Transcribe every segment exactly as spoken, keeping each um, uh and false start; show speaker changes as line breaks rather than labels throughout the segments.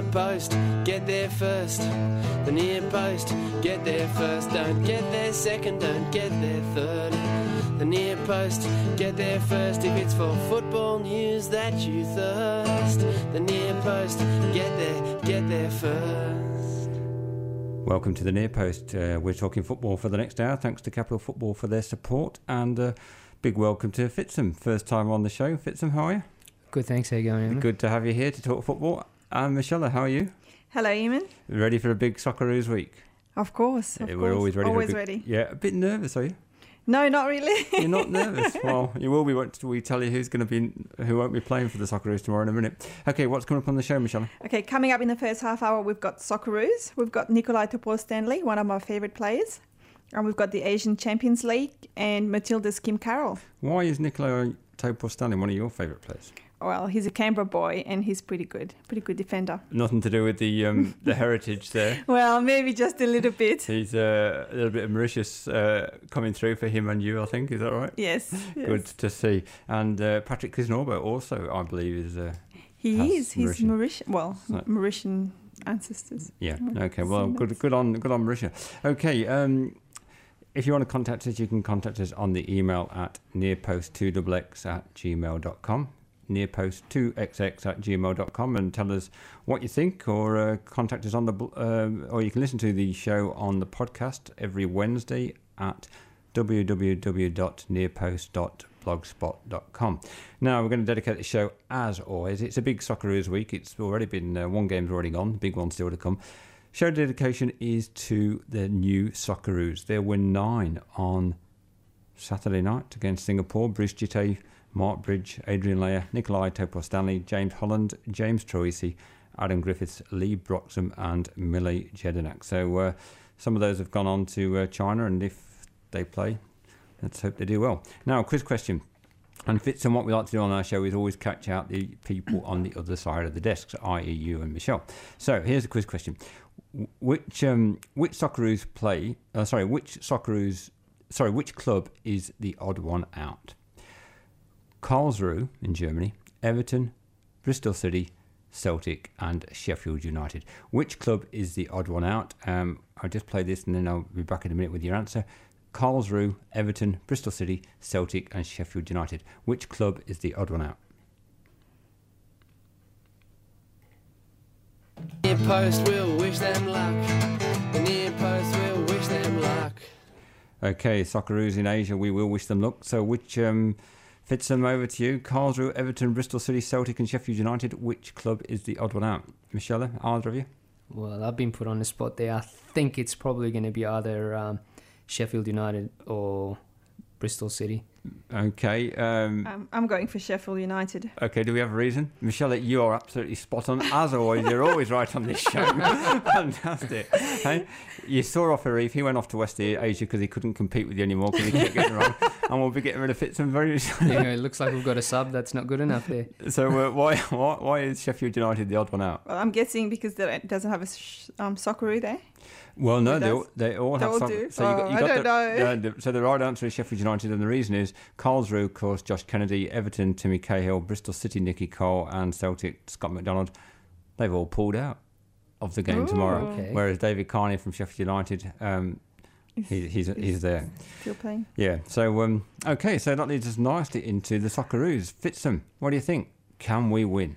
post, get there first. The near post, get there first. Don't get there second, don't get there third. The near post, get there first. If it's for football news that you thirst. The near post, get there, get there first.
Welcome to the Near Post. Uh, we're talking football for the next hour. Thanks to Capital Football for their support. And uh, big welcome to Fitsum. First time on the show. Fitsum, how are you?
Good, thanks. How you going, Eamon?
Good to have you here to talk football. And Michelle, how are you?
Hello, Eamon.
Ready for a big Socceroos week?
Of course. Of
yeah,
course.
We're always ready.
Always
for a big,
ready.
Yeah, a bit nervous, are you?
No, not really.
You're not nervous? Well, you will be once we tell you who's going to be, who won't be playing for the Socceroos tomorrow in a minute. Okay, what's coming up on the show, Michelle?
Okay, coming up in the first half hour, we've got Socceroos. We've got Nikolai Topor-Stanley, one of my favourite players. And we've got the Asian Champions League and Matilda's Kim Carroll.
Why is Nikolai Topor-Stanley one of your favourite players?
Well, he's a Canberra boy and he's pretty good. Pretty good defender.
Nothing to do with the um, the heritage there.
Well, maybe just a little bit.
He's uh, a little bit of Mauritius uh, coming through for him and you, I think. Is that right?
Yes. yes.
Good to see. And uh, Patrick Kisnorbo also, I believe, is... Uh,
he is. He's
Mauritian.
Mauritian. Well, Mauritian ancestors.
Yeah. Okay. Well, good good on good on Mauritius. Okay. Um, if you want to contact us, you can contact us on the email at nearpost two x x at gmail dot com. nearpost two x x at gmail dot com, and tell us what you think, or uh, contact us on the uh, or you can listen to the show on the podcast every Wednesday at w w w dot nearpost dot blogspot dot com. Now we're going to dedicate the show, as always. It's a big Socceroos week. It's already been uh, one game's already gone, big one still to come. Show dedication is to the new Socceroos. There were nine on Saturday night against Singapore. Bruce Jitte, Mark Bridge, Adrian Leyer, Nikolai Topor-Stanley, James Holland, James Troisi, Adam Griffiths, Lee Broxham and Millie Jedinak. So uh, some of those have gone on to uh, China, and if they play, let's hope they do well. Now, quiz question. And Fitz, and what we like to do on our show is always catch out the people on the other side of the desks, that is you and Michelle. So here's a quiz question. Which um, which Socceroos play, uh, sorry, which Socceroos, sorry, which club is the odd one out? Karlsruhe in Germany, Everton, Bristol City, Celtic and Sheffield United. Which club is the odd one out? Um, I'll just play this and then I'll be back in a minute with your answer. Karlsruhe, Everton, Bristol City, Celtic and Sheffield United. Which club is the odd one out?
Near post will wish them luck. The near post will wish them luck.
Okay, Socceroos in Asia, we will wish them luck. So which... Um, Fitsum, over to you. Karlsruhe, Everton, Bristol City, Celtic and Sheffield United. Which club is the odd one out? Michelle, either of you?
Well, I've been put on the spot there. I think it's probably going to be either um, Sheffield United or Bristol City.
Okay. Um,
um, I'm going for Sheffield United.
Okay, do we have a reason? Michelle, you are absolutely spot on. As always, you're always right on this show. Fantastic. Hey, you saw off Arif. He went off to West Asia because he couldn't compete with you anymore because he kept getting wrong. And we'll be getting rid of Fitson very soon.
Yeah, it looks like we've got a sub that's not good enough there.
So uh, why, why why is Sheffield United the odd one out?
Well, I'm guessing because it doesn't have a sh- um, Socceroo there.
Well, no, they all, they all
they
have
all
some.
do.
So you got,
oh,
you
I
got
don't
the,
know.
Uh, the, so the right answer is Sheffield United, and the reason is Karlsruhe, of course, Josh Kennedy, Everton, Timmy Cahill, Bristol City, Nicky Cole, and Celtic, Scott McDonald. They've all pulled out of the game
Ooh.
tomorrow.
Okay.
Whereas David Carney from Sheffield United, um, he, he's he's there.
Still playing.
Yeah. So um, okay, so that leads us nicely into the Socceroos. Fitsum, what do you think? Can we win?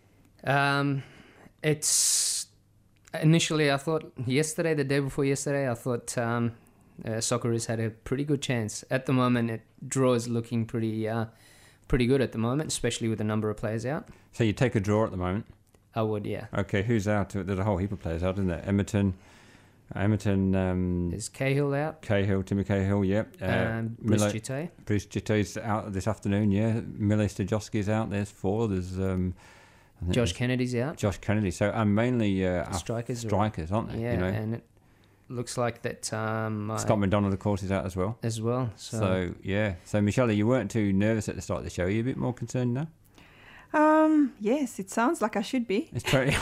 Um, it's initially I thought yesterday, the day before yesterday, I thought um, uh, Socceroos had a pretty good chance. At the moment, it draw is looking pretty uh, pretty good at the moment, especially with the number of players out.
So you take a draw at the moment.
I would, yeah.
Okay, who's out? There's a whole heap of players out, isn't there? Emerton, Emerton, um,
Is Cahill out?
Cahill, Timmy Cahill, yeah. Uh,
Um, Bruce
Miller-
Jitte.
Bruce Jitte's out this afternoon, yeah. Millie Stajowski's out. There's four. There's um, I think
Josh
there's
Kennedy's out.
Josh Kennedy. So and mainly uh, our
Strikers are-
strikers, aren't they?
Yeah,
You know?
and it looks like that um,
Scott
I-
McDonald, of course, is out as well.
as well. So,
So yeah. So Michelle, you weren't too nervous at the start of the show. Are you a bit more concerned now?
Um, yes, it sounds like I should be.
It's twenty,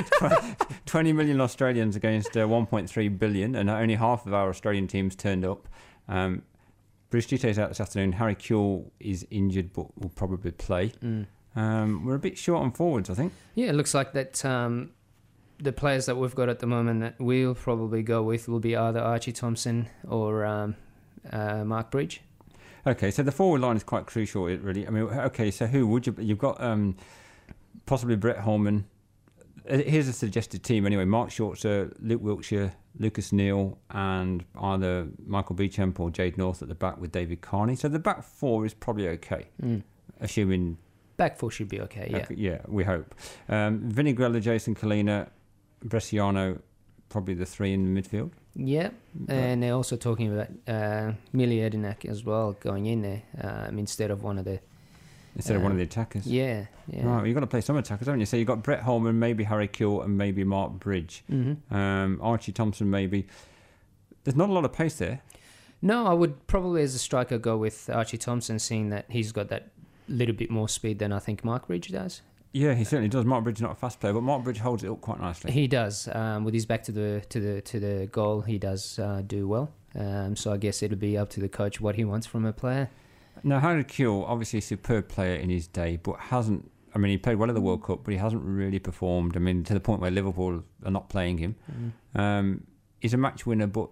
twenty million Australians against uh, one point three billion, and only half of our Australian teams turned up. Um, Bruce Jitte's out this afternoon. Harry Kewell is injured, but will probably play.
mm.
Um, we're a bit short on forwards, I think.
Yeah, it looks like that um, the players that we've got at the moment that we'll probably go with will be either Archie Thompson or um, uh, Mark Bridge.
Okay, so the forward line is quite crucial, it really. I mean, okay, so who would you... You've got um, possibly Brett Holman. Uh, Here's a suggested team anyway. Mark Shorter, Luke Wiltshire, Lucas Neal, and either Michael Beauchamp or Jade North at the back with David Carney. So the back four is probably okay,
Mm.
assuming...
Back four should be okay, yeah.
Okay, yeah, we hope. Um, Vinny Grella, Jason Kalina, Bresciano, probably the three in the midfield.
Yeah, and they're also talking about uh, Mili Edinak as well going in there um, instead of one of the...
Instead
uh,
of one of the attackers.
Yeah, yeah.
Right, well, you've got to play some attackers, haven't you? So you've got Brett Holman, maybe Harry Kewell, and maybe Mark Bridge.
Mm-hmm.
Um, Archie Thompson, maybe. There's not a lot of pace there.
No, I would probably as a striker go with Archie Thompson, seeing that he's got that little bit more speed than I think Mark Bridge does.
Yeah, he certainly does. Mark Bridge is not a fast player, but Mark Bridge holds it up quite nicely.
He does. Um, with his back to the to the to the goal, he does uh, do well. Um, so I guess it'll be up to the coach what he wants from a player.
Now, Harry Kewell, obviously a superb player in his day, but hasn't... I mean, he played well at the World Cup, but he hasn't really performed. I mean, to the point where Liverpool are not playing him.
Mm.
Um, he's a match winner, but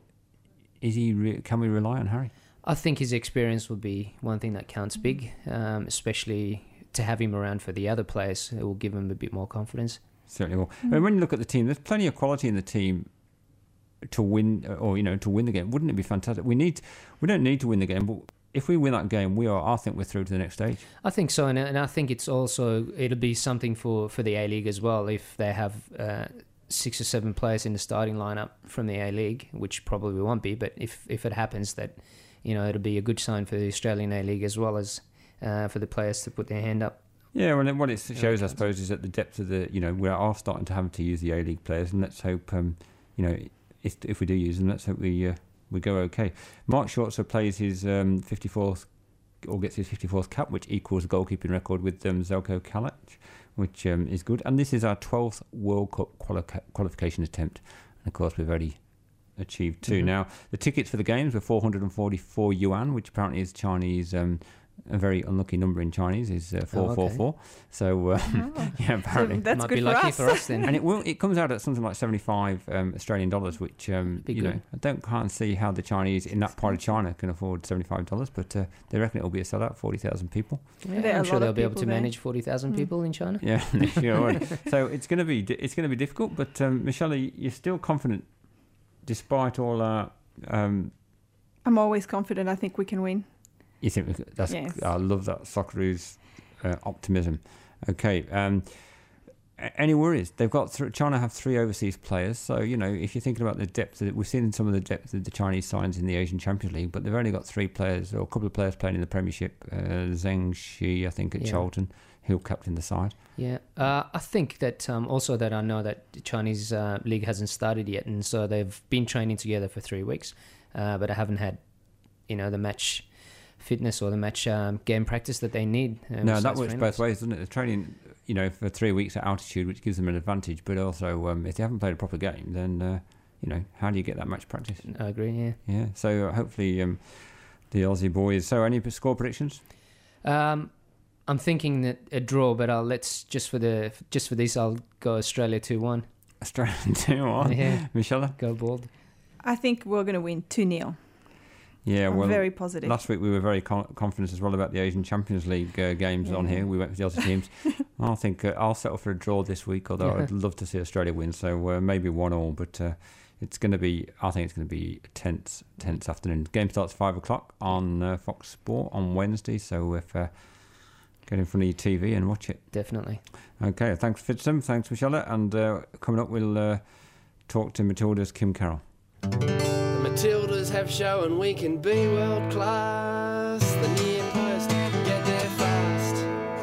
is he? Re- can we rely on Harry?
I think his experience will be one thing that counts big, um, especially to have him around for the other players. It will give him a bit more confidence.
Certainly will. I mean, when you look at the team, there's plenty of quality in the team to win, or you know, to win the game. Wouldn't it be fantastic? We need, we don't need to win the game, but if we win that game, we are. I think we're through to the next stage.
I think so, and, and I think it's also it'll be something for, for the A League as well if they have uh, six or seven players in the starting lineup from the A League, which probably won't be. But if if it happens, that you know it'll be a good sign for the Australian A League as well as uh, for the players to put their hand up.
Yeah, well, what it shows, I suppose, is that the depth of the, you know, we are starting to have to use the A League players, and let's hope, um, you know, if if we do use them, let's hope we uh, we go okay. Mark Schwarzer plays his um, fifty-fourth, or gets his fifty-fourth cap, which equals the goalkeeping record with um, Zelko Kalac, which um, is good. And this is our twelfth World Cup quali- qualification attempt, and of course we've already achieved two. Mm-hmm. Now, the tickets for the games were four hundred forty-four yuan, which apparently is Chinese. Um, A very unlucky number in Chinese is uh, four four four. So uh,
Oh.
yeah, apparently
So that's
Might
good
be
for
lucky
us.
for us then.
and it will. It comes out at something like seventy-five um, Australian dollars, which um,
Be
you
good.
know I don't can't see how the Chinese in that part of China can afford seventy-five dollars, but uh, they reckon it will be a sellout, forty thousand people.
Yeah,
There are
I'm
a
sure
lot
they'll
of
be able to
people there.
manage forty thousand
Mm.
people in China.
Yeah, sure would. So it's going to be di- it's going to be difficult, but um, Michelle, you're still confident despite all our. Um,
I'm always confident. I think we can win.
you think we could- that's?
Yes.
I love that Socceroos uh, optimism. Okay. Um, a- any worries? They've got th- China have three overseas players, so you know if you're thinking about the depth, that we've seen some of the depth of the Chinese signs in the Asian Champions League, but they've only got three players or a couple of players playing in the Premiership. Uh, Zheng Shi, I think, at
Yeah.
Charlton, who'll captain the side.
Yeah, uh, I think that um, also that I know that the Chinese uh, league hasn't started yet, and so they've been training together for three weeks, uh, but I haven't had, you know, the match fitness or the match um, game practice that they need. Uh,
No, that
besides
works
friendlies.
both ways, doesn't it? The training, you know, for three weeks at altitude, which gives them an advantage, but also um, if they haven't played a proper game, then uh, you know, how do you get that match practice?
I agree. Yeah.
Yeah. So uh, hopefully, um, the Aussie boys. So, any score predictions?
Um, I'm thinking that a draw, but I'll let's just for the just for this, I'll go Australia two one.
Australian two one.
Yeah,
Michelle?
go bald.
I think we're going to win two nil.
Yeah.
I'm
Well,
very positive.
last week we were very con- confident as well about the Asian Champions League uh, games on
Yeah.
here. We went with the Aussie teams. I think uh, I'll settle for a draw this week, although
Yeah.
I'd love to see Australia win. So uh, maybe one all, but uh, it's going to be. I think it's going to be a tense, tense afternoon. Game starts five o'clock on uh, Fox Sport on Wednesday. So if uh, get in front of your T V and watch it.
Definitely.
Okay. Thanks, Fitzham. Thanks, Michelle. And uh, coming up, we'll uh, talk to Matilda's Kim Carroll.
The Matildas have shown we can be world class. The near post, get there fast.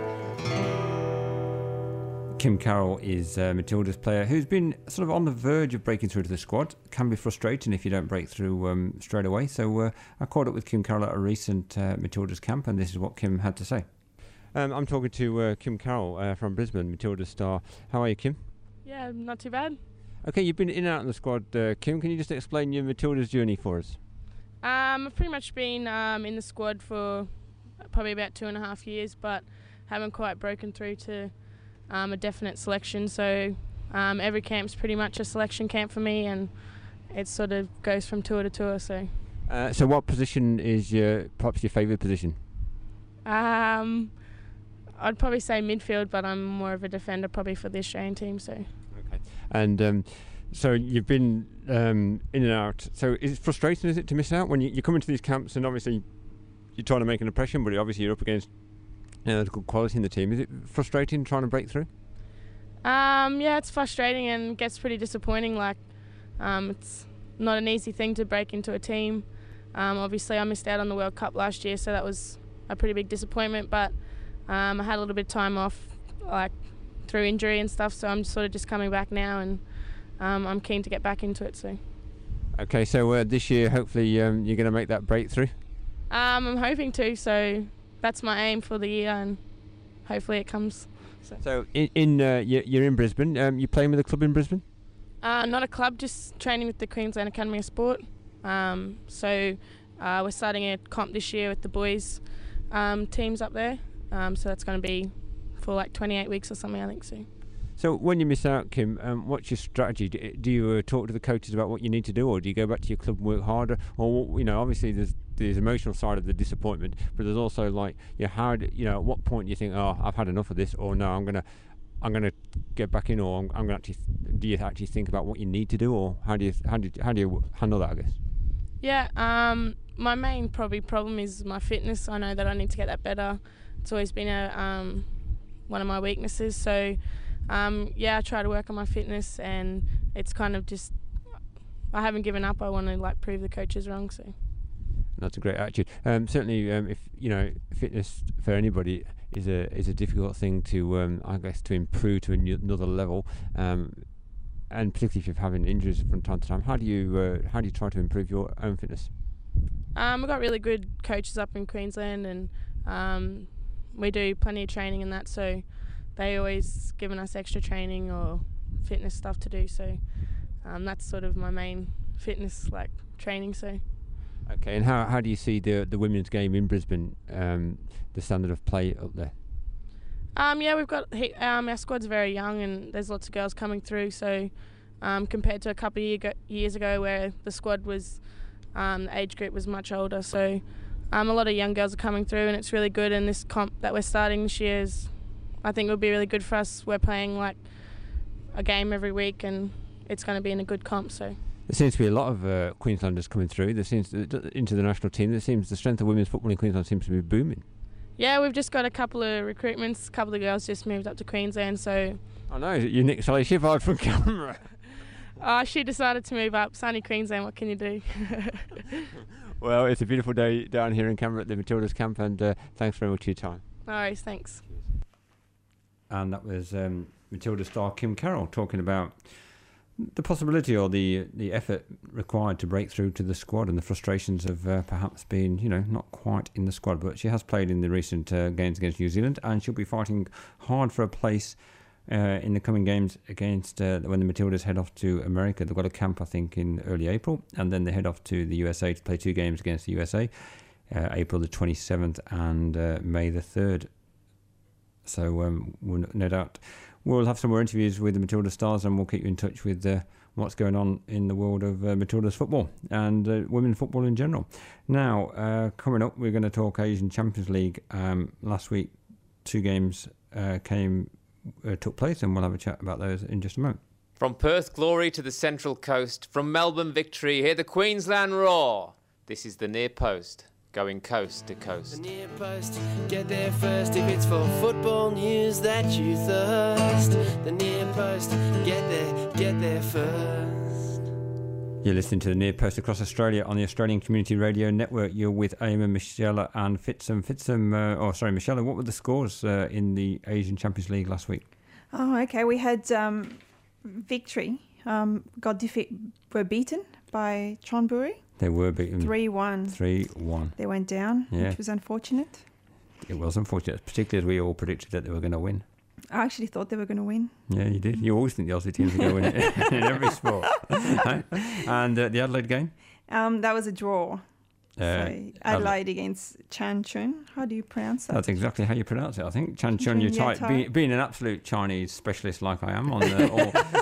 Kim Carroll is uh, Matilda's player who's been sort of on the verge of breaking through to the squad. Can be frustrating if you don't break through um, straight away. So uh, I caught up with Kim Carroll at a recent uh, Matilda's camp, and this is what Kim had to say. Um, I'm talking to uh, Kim Carroll uh, from Brisbane, Matilda's star. How are you, Kim?
Yeah, not too bad.
Okay, you've been in and out of the squad. Uh, Kim, can you just explain your Matilda's journey for us?
Um, I've pretty much been um, in the squad for probably about two and a half years, but haven't quite broken through to um, a definite selection. So um, every camp's pretty much a selection camp for me, and it sort of goes from tour to tour. So,
uh, so what position is your perhaps your favourite position?
Um, I'd probably say midfield, but I'm more of a defender probably for the Australian team. So,
okay, and um, so you've been um, in and out. So is it frustrating, is it, to miss out when you, you come into these camps and obviously you're trying to make an impression, but obviously you're up against you know, good quality in the team. Is it frustrating trying to break through?
Um, yeah, it's frustrating and gets pretty disappointing. Like, um, it's not an easy thing to break into a team. Um, obviously, I missed out on the World Cup last year, so that was a pretty big disappointment. But um, I had a little bit of time off, like through injury and stuff. So I'm sort of just coming back now, and um, I'm keen to get back into it. So.
Okay, so uh, this year, hopefully, um, you're going to make that breakthrough.
Um, I'm hoping to. So that's my aim for the year, and hopefully it comes. So,
so in, in uh, you're, you're in Brisbane. Um, you're playing with a club in Brisbane?
Uh, not a club, just training with the Queensland Academy of Sport. Um, so uh, we're starting a comp this year with the boys um, teams up there. Um, so that's going to be for like twenty-eight weeks or something, I think so.
So when you miss out, Kim, um, what's your strategy? Do, do you uh, talk to the coaches about what you need to do, or do you go back to your club and work harder? Or, you know, obviously there's there's emotional side of the disappointment, but there's also like, you know, how do, you know, at what point do you think, oh, I've had enough of this, or no, I'm gonna I'm gonna get back in, or I'm, I'm gonna actually. Do you actually think about what you need to do, or how do you how do you, how do you handle that, I guess?
Yeah, um, my main probably problem is my fitness. I know that I need to get that better. It's always been a um, one of my weaknesses. So. Um, yeah, I try to work on my fitness, and it's kind of just I haven't given up. I want to like prove the coaches wrong. So
that's a great attitude. Um, certainly, um, if you know, fitness for anybody is a is a difficult thing to um, I guess to improve to another level, um, and particularly if you're having injuries from time to time. How do you uh, how do you try to improve your own fitness?
Um, we've got really good coaches up in Queensland, and um, we do plenty of training and that. So. They always given us extra training or fitness stuff to do, so um, that's sort of my main fitness like training. So,
okay, and how how do you see the the women's game in Brisbane, um, the standard of play up there?
Um, yeah, we've got um, our squad's very young, and there's lots of girls coming through. So, um, compared to a couple of year go- years ago, where the squad was um, the age group was much older, so um, a lot of young girls are coming through, and it's really good. And this comp that we're starting this year is. I think it would be really good for us. We're playing like a game every week, and it's going to be in a good comp. So
there seems to be a lot of uh, Queenslanders coming through. There seems to, into the national team. There seems the strength of women's football in Queensland seems to be booming.
Yeah, we've just got a couple of recruitments. A couple of girls just moved up to Queensland. So
I know you nicked Sally Shiffard from Canberra.
Oh, she decided to move up. Sunny Queensland. What can you do?
Well, it's a beautiful day down here in Canberra at the Matildas camp, and uh, thanks very much for your time.
No worries. Thanks.
And that was um, Matilda star Kim Carroll talking about the possibility or the the effort required to break through to the squad, and the frustrations of uh, perhaps being, you know, not quite in the squad. But she has played in the recent uh, games against New Zealand, and she'll be fighting hard for a place uh, in the coming games against uh, when the Matildas head off to America. They've got a camp, I think, in early April, and then they head off to the U S A to play two games against the U S A, uh, April the twenty-seventh and uh, May the third. So um, we'll, no doubt we'll have some more interviews with the Matilda stars, and we'll keep you in touch with uh, what's going on in the world of uh, Matilda's football and uh, women's football in general. Now, uh, coming up, we're going to talk Asian Champions League. Um, last week, two games uh, came uh, took place, and we'll have a chat about those in just a moment.
From Perth glory to the Central Coast, from Melbourne victory, hear the Queensland roar. This is the Near Post. Going coast to coast.
The Near Post, get there first if it's for football news that you thirst. The Near Post, get there, get there first.
You're listening to the Near Post across Australia on the Australian Community Radio Network. You're with Eamon, Michelle and Fitsum. Fitsum, uh, oh sorry, Michelle, what were the scores uh, in the Asian Champions League last week?
Oh, okay. We had um, victory. Um, got defe- were beaten by Chonburi.
They were beaten.
three one.
three one.
They went down,
Yeah.
which was unfortunate.
It was unfortunate, particularly as we all predicted that they were going to win.
I actually thought they were going to win.
Yeah, you did. You always think the Aussie teams are going to win in every sport. And uh, the Adelaide game?
Um, that was a draw.
Uh,
so Adelaide against Changchun. How do you pronounce that?
That's exactly how you pronounce it, I think. Changchun,
Changchun,
you're
yeah,
tight. Be, being an absolute Chinese specialist like I am on the, all,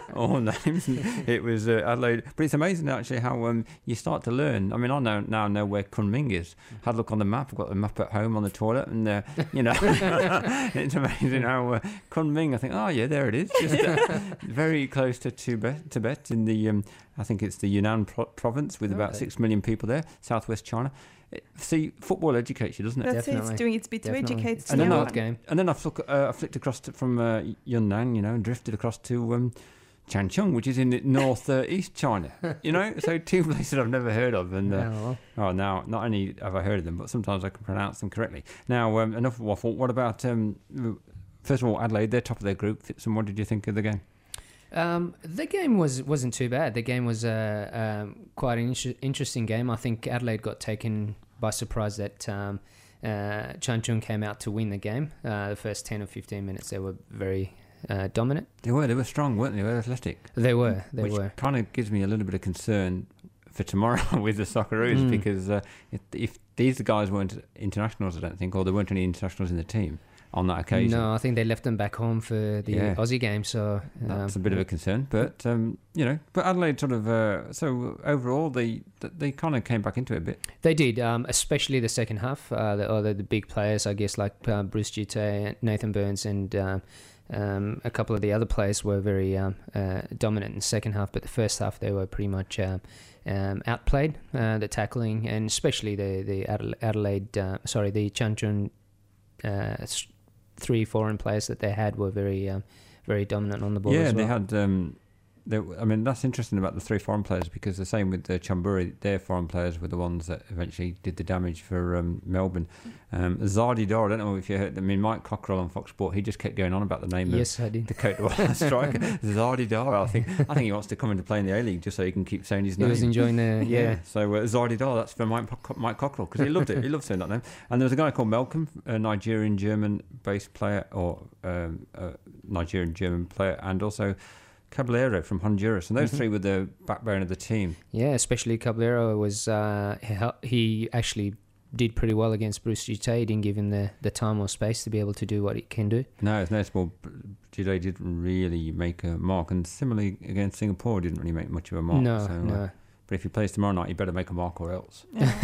all names. It was uh, Adelaide, but it's amazing actually how um, you start to learn. I mean, I know, now know where Kunming is. Had a look on the map. I've got the map at home on the toilet, and uh, you know, it's amazing how uh, Kunming. I think, oh yeah, there it is, just uh, very close to Tibet, Tibet in the um, I think it's the Yunnan pro- province with about
Okay.
six million people there, southwest China. It, see, football educates you, doesn't it?
That's it. It's
Definitely.
doing its bit to
Definitely.
educate
It's
And
a
then
everyone.
hard game.
And then I flick, uh, I flicked across to, from uh, Yunnan, you know, and drifted across to um, Changchun, which is in the north uh, east China. You know, so two places I've never heard of, and uh,
Oh, well.
oh, now not only have I heard of them, but sometimes I can pronounce them correctly. Now, um, enough of waffle. What about um, first of all, Adelaide? They're top of their group. Fitzum, what did you think of the game?
Um, the game was wasn't too bad. The game was uh, um, quite an inter- interesting game. I think Adelaide got taken by surprise that um, uh, Changchun came out to win the game. Uh, the first ten or fifteen minutes, they were very uh, dominant.
They were, they were strong, weren't they? They were athletic.
They were, they
which
were.
kind of gives me a little bit of concern for tomorrow with the Socceroos
Mm.
because uh, if, if these guys weren't internationals, I don't think, or there weren't any internationals in the team on that occasion.
No, I think they left them back home for the
Yeah.
Aussie game. So
That's
um,
a bit of a concern, but um, you know, but Adelaide sort of. Uh, so overall, they they kind of came back into it a bit.
They did, um, especially the second half. Uh, the other the big players, I guess, like uh, Bruce Gite, Nathan Burns, and um, um, a couple of the other players were very um, uh, dominant in the second half. But the first half, they were pretty much um, um, outplayed. Uh, the tackling, and especially the the Adela- Adelaide, uh, sorry, the Changchun uh, s- three foreign players that they had were very um, very dominant on the ball.
Yeah,
as well.
they had. Um, they, I mean, that's interesting about the three foreign players because the same with the Chamburi, their foreign players were the ones that eventually did the damage for um, Melbourne. Um, Zardy Dar, I don't know if you heard. I mean, Mike Cockrell on Fox Sport, he just kept going on about the name
Yes,
of
I did.
the Cote d'Ivoire striker, Zardy Dar. I think I think he wants to come into play in the A League just so he can keep saying his
He
name.
was enjoying the yeah.
So uh, Zardy Dar, that's for Mike, Mike Cockrell because he loved it. He loved saying that name. And there was a guy called Malcolm, a Nigerian German-based player, or um, a Nigerian German player, and also Caballero from Honduras. And those
Mhm.
three were the backbone of the team.
Yeah, especially Caballero was uh, he hel- he actually did pretty well against Bruce Gite. He didn't give him the, the time or space to be able to do what he can do.
No, it's noticeable. Gide didn't really make a mark, and similarly against Singapore, didn't really make much of a mark.
no,
so, uh,
no.
but if he plays tomorrow night, he better make a mark or else.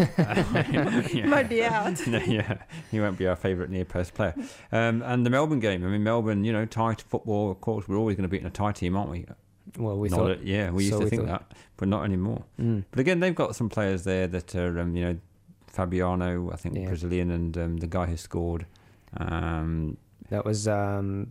Yeah.
Yeah.
Might be out.
No, yeah, he won't be our favourite near post player. Um, and the Melbourne game, I mean, Melbourne, you know, tight football, of course, we're always going to beat in a tight team, aren't we?
Well, we
Not
thought.
a- yeah, we used
so
to
we
think
thought.
that, but not anymore.
Mm.
But again, they've got some players there that are, um, you know, Fabiano, I think
Yeah.
Brazilian, and um, the guy who scored. Um,
That was um,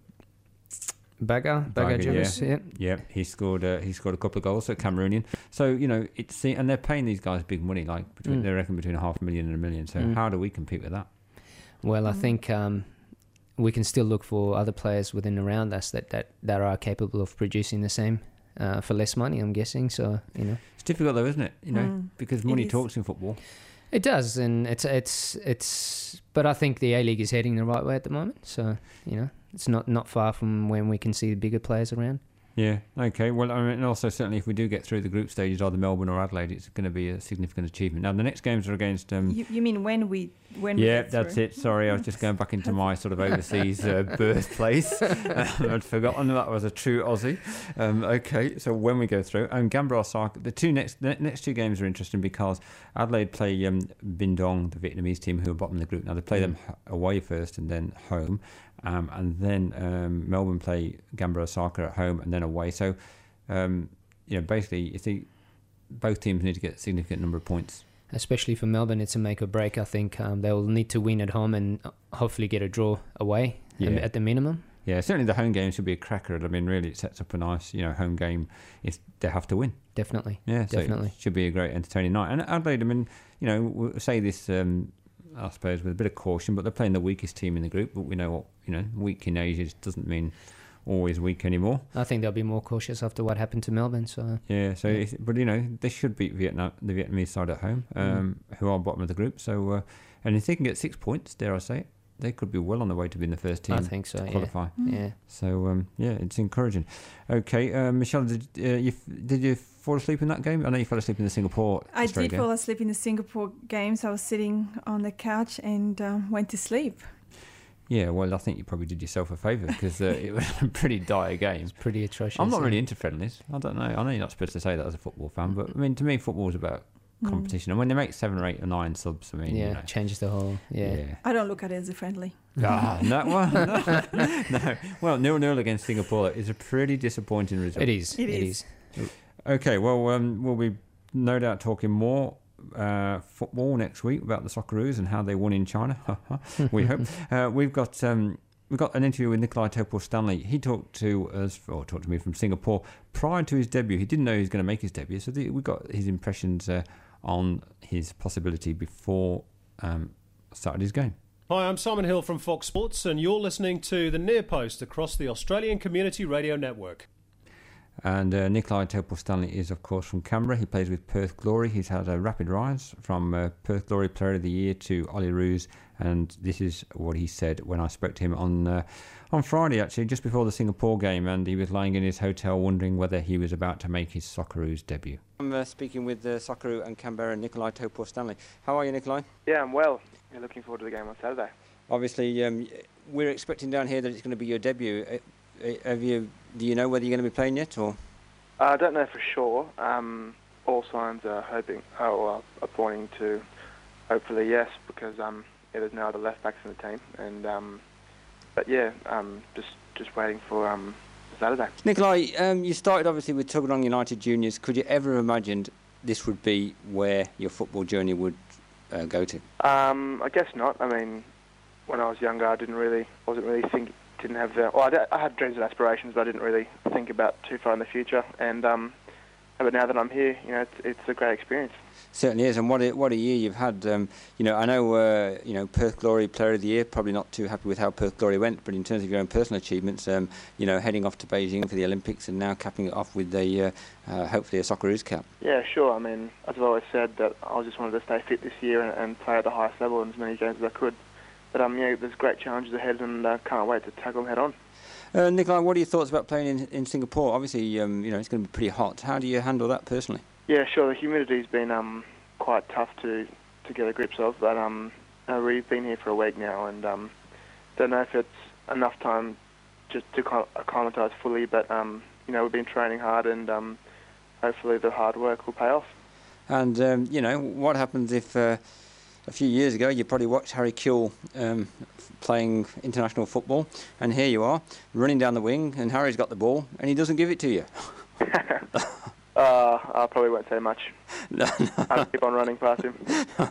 Baga, Baga
Baga,
Jones. Yeah.
yeah, he scored. Uh, he scored a couple of goals. So Cameroonian. So you know, it's and they're paying these guys big money, like between
Mm.
they reckon between a half a million and a million. So
Mm.
how do we compete with that?
Well, I
Mm.
think um, we can still look for other players within and around us that, that, that are capable of producing the same uh, for less money. I'm guessing. So you know,
It's difficult though, isn't it? You know,
Mm.
because
It
money
is.
talks in football.
it does, and it's it's it's. But I think the A League is heading the right way at the moment. So you know, it's not, not far from when we can see the bigger players around.
Yeah. Okay. Well, I mean, and also certainly if we do get through the group stages, either Melbourne or Adelaide, it's going to be a significant achievement. Now the next games are against. Um,
You, you mean when we when we
Yeah,
get
that's
through?
it. Sorry, I was just going back into my sort of overseas uh, birthplace. Um, I'd forgotten that was a true Aussie. Um, okay, so when we go through, and Gambra Osaka, the two next the next two games are interesting because Adelaide play um, Bindong, the Vietnamese team, who are bottom of the group. Now they play them h- away first and then home, um, and then um, Melbourne play Gambra Osaka at home and then away. So, um, you know, basically, you think both teams need to get a significant number of points.
Especially for Melbourne, it's a make or break. I think um, they will need to win at home and uh, hopefully get a draw away um,
Yeah.
at the minimum.
Yeah, certainly the home game should be a cracker. I mean, really, it sets up a nice, you know, home game if they have to win.
Definitely.
Yeah, so
Definitely.
it should be a great, entertaining night. And Adelaide, I mean, you know, we'll say this, um, I suppose, with a bit of caution, but they're playing the weakest team in the group. But we know what, you know, weak in Asia doesn't mean always weak anymore.
I think they'll be more cautious after what happened to Melbourne. So
Yeah, so,
Yeah.
It's, but you know, they should beat Vietnam, the Vietnamese side at home, um, who are bottom of the group. So, uh, and if they can get six points, dare I say it, they could be well on the way to being the first team
I think so.
to
Yeah.
qualify.
Yeah.
So um, yeah, it's encouraging. Okay, uh, Michelle, did uh, you did you fall asleep in that game? I know you fell asleep in the Singapore.
I
Australia
did
game.
fall asleep in the Singapore games. I was sitting on the couch and um, went to sleep.
Yeah, well, I think you probably did yourself a favour because uh, it was a pretty dire game.
It's pretty atrocious.
I'm not
yeah.
really into friendlies. I don't know. I know you're not supposed to say that as a football fan, but I mean, to me, football is about competition. And when they make seven or eight or nine subs, I mean,
Yeah,
you know,
changes the whole. Yeah.
yeah.
I don't look at it as a friendly.
Ah, no, well, no, no. Well, nil nil against Singapore is a pretty disappointing result.
It is.
It
It
is.
is.
Okay, well, um, we'll be no doubt talking more uh, football next week about the Socceroos and how they won in China. We hope. Uh, we've got um, we've got an interview with Nikolai Topor-Stanley. He talked to us, or talked to me from Singapore prior to his debut. He didn't know he was going to make his debut, so the, we got his impressions uh, on his possibility before um, Saturday's game.
Hi, I'm Simon Hill from Fox Sports, and you're listening to the Near Post across the Australian Community Radio Network.
And uh, Nikolai Topor-Stanley is, of course, from Canberra. He plays with Perth Glory. He's had a rapid rise from uh, Perth Glory Player of the Year to Olyroos, and this is what he said when I spoke to him on uh, on Friday, actually, just before the Singapore game, and he was lying in his hotel wondering whether he was about to make his Socceroos debut. I'm uh, speaking with uh, Socceroo and Canberra, Nikolai Topor-Stanley. How are you, Nikolai?
Yeah, I'm well. You're looking forward to the game on Saturday.
Obviously, um, we're expecting down here that it's going to be your debut. Uh, Have you? Do you know whether you're going to be playing yet, or?
Uh, I don't know for sure. Um, all signs are hoping, oh, are pointing to, hopefully yes, because um, yeah, there's no other left backs in the team, and um, but yeah, um, just just waiting for um, Saturday.
Nikolai, um, you started obviously with Tuggeranong United Juniors. Could you ever have imagined this would be where your football journey would uh, go to?
Um, I guess not. I mean, when I was younger, I didn't really, wasn't really think. Didn't have the, well, I, did, I had dreams and aspirations, but I didn't really think about too far in the future. And um, but now that I'm here, you know, it's, it's a great experience.
Certainly is, and what a, what a year you've had. Um, you know, I know uh, you know Perth Glory Player of the Year. Probably not too happy with how Perth Glory went, but in terms of your own personal achievements, um, you know, heading off to Beijing for the Olympics and now capping it off with a uh, uh, hopefully a Socceroos cap.
Yeah, sure. I mean, as I've always said, that I just wanted to stay fit this year and, and play at the highest level in as many games as I could. But um, yeah, there's great challenges ahead, and uh, can't wait to tackle them head on.
Uh, Nikolai, what are your thoughts about playing in, in Singapore? Obviously, um, you know, it's going to be pretty hot. How do you handle that personally?
Yeah, sure. The humidity's been um, quite tough to, to get a grips of, but um, uh, we've been here for a week now, and um, don't know if it's enough time just to acclimatise fully, but um, you know, we've been training hard, and um, hopefully the hard work will pay off.
And um, you know, what happens if uh, a few years ago you probably watched Harry Kewell um, playing international football, and here you are running down the wing, and Harry's got the ball, and he doesn't give it to you.
uh, I probably won't say much.
No, no.
I'll keep on running past him.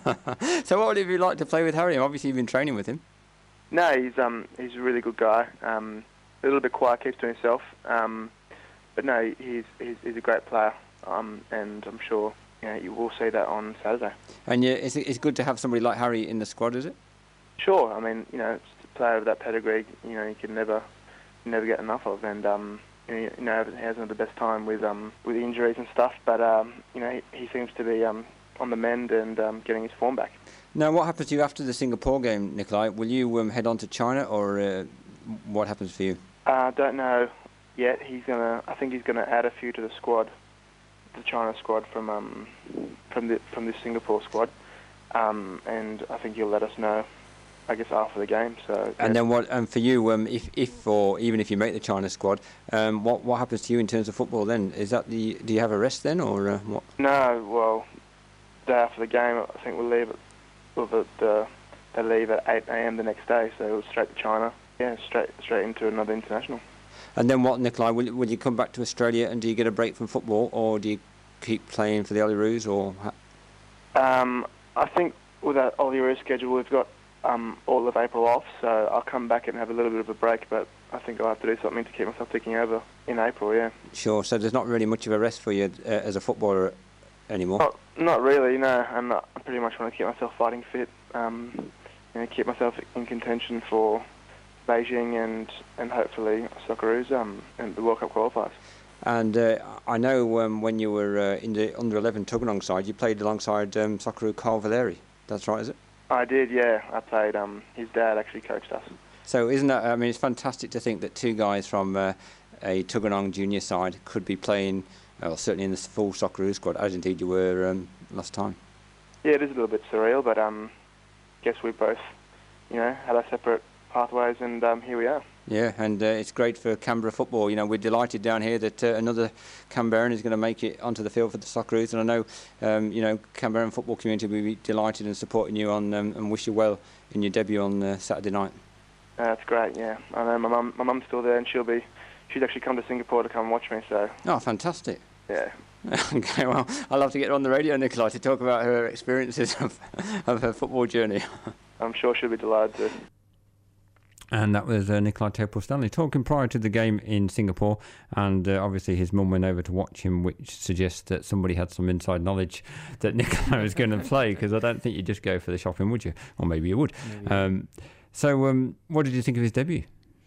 So what would it be like to play with Harry? Obviously you've been training with him.
No, he's um he's a really good guy. Um, a little bit quiet, keeps to himself. Um, but no, he's he's, he's a great player. Um, and I'm sure you know you will see that on Saturday.
And yeah, it's it's good to have somebody like Harry in the squad, is it?
Sure. I mean, you know, it's a player of that pedigree. You know, you can never never get enough of. And um, you know, he hasn't had the best time with um with injuries and stuff. But um, you know, he, he seems to be um on the mend and um, getting his form back.
Now, what happens to you after the Singapore game, Nikolai? Will you um, head on to China, or uh, what happens for you?
I uh, don't know yet. He's gonna. I think he's gonna add a few to the squad, the China squad from um from the from the Singapore squad, um, and I think he'll let us know, I guess, after the game. So.
And
yeah.
then what? And for you, um, if if or even if you make the China squad, um, what what happens to you in terms of football? Then is that the? Do you have a rest then, or uh, what?
No. Well, the day after the game, I think we'll leave it. Well, the, the, they leave at eight a m the next day, so we'll straight to China. Yeah, straight straight into another international.
And then what, Nikolai? Will, will you come back to Australia and do you get a break from football, or do you keep playing for the Olyroos, or?
Um, I think with that Olyroos schedule, we've got um, all of April off, so I'll come back and have a little bit of a break, but I think I'll have to do something to keep myself ticking over in April, yeah.
Sure, so there's not really much of a rest for you uh, as a footballer anymore?
Not, not really, no. I'm not, I pretty much want to keep myself fighting fit, um, you know, keep myself in contention for Beijing and, and hopefully Socceroos um, and the World Cup qualifiers.
And uh, I know um, when you were uh, in the under eleven Tuggeranong side, you played alongside um, Socceroo Carl Valeri. That's right, is it?
I did, yeah. I played. Um, his dad actually coached us.
So isn't that? I mean, it's fantastic to think that two guys from uh, a Tuggeranong junior side could be playing, well, certainly in the full Socceroo squad, as indeed you were um, last time.
Yeah, it is a little bit surreal, but um, I guess we both, you know, had our separate pathways, and um, here we are.
Yeah, and uh, it's great for Canberra football. You know, we're delighted down here that uh, another Canberran is going to make it onto the field for the Socceroos, and I know, um, you know, Canberran football community will be delighted and supporting you on um, and wish you well in your debut on uh, Saturday night.
Uh, that's great. Yeah, I know my mum. My mum's still there, and she'll be. She's actually come to Singapore to come and watch me. So.
Oh, fantastic.
Yeah.
Okay, well, I'd love to get her on the radio, Nikolai, to talk about her experiences of, of her football journey.
I'm sure she'll be delighted to.
And that was uh, Nikolai Topor-Stanley talking prior to the game in Singapore, and uh, obviously his mum went over to watch him, which suggests that somebody had some inside knowledge that Nikolai was going to play, because I don't think you'd just go for the shopping, would you? Or maybe you would. Um, so um, what did you think of his debut?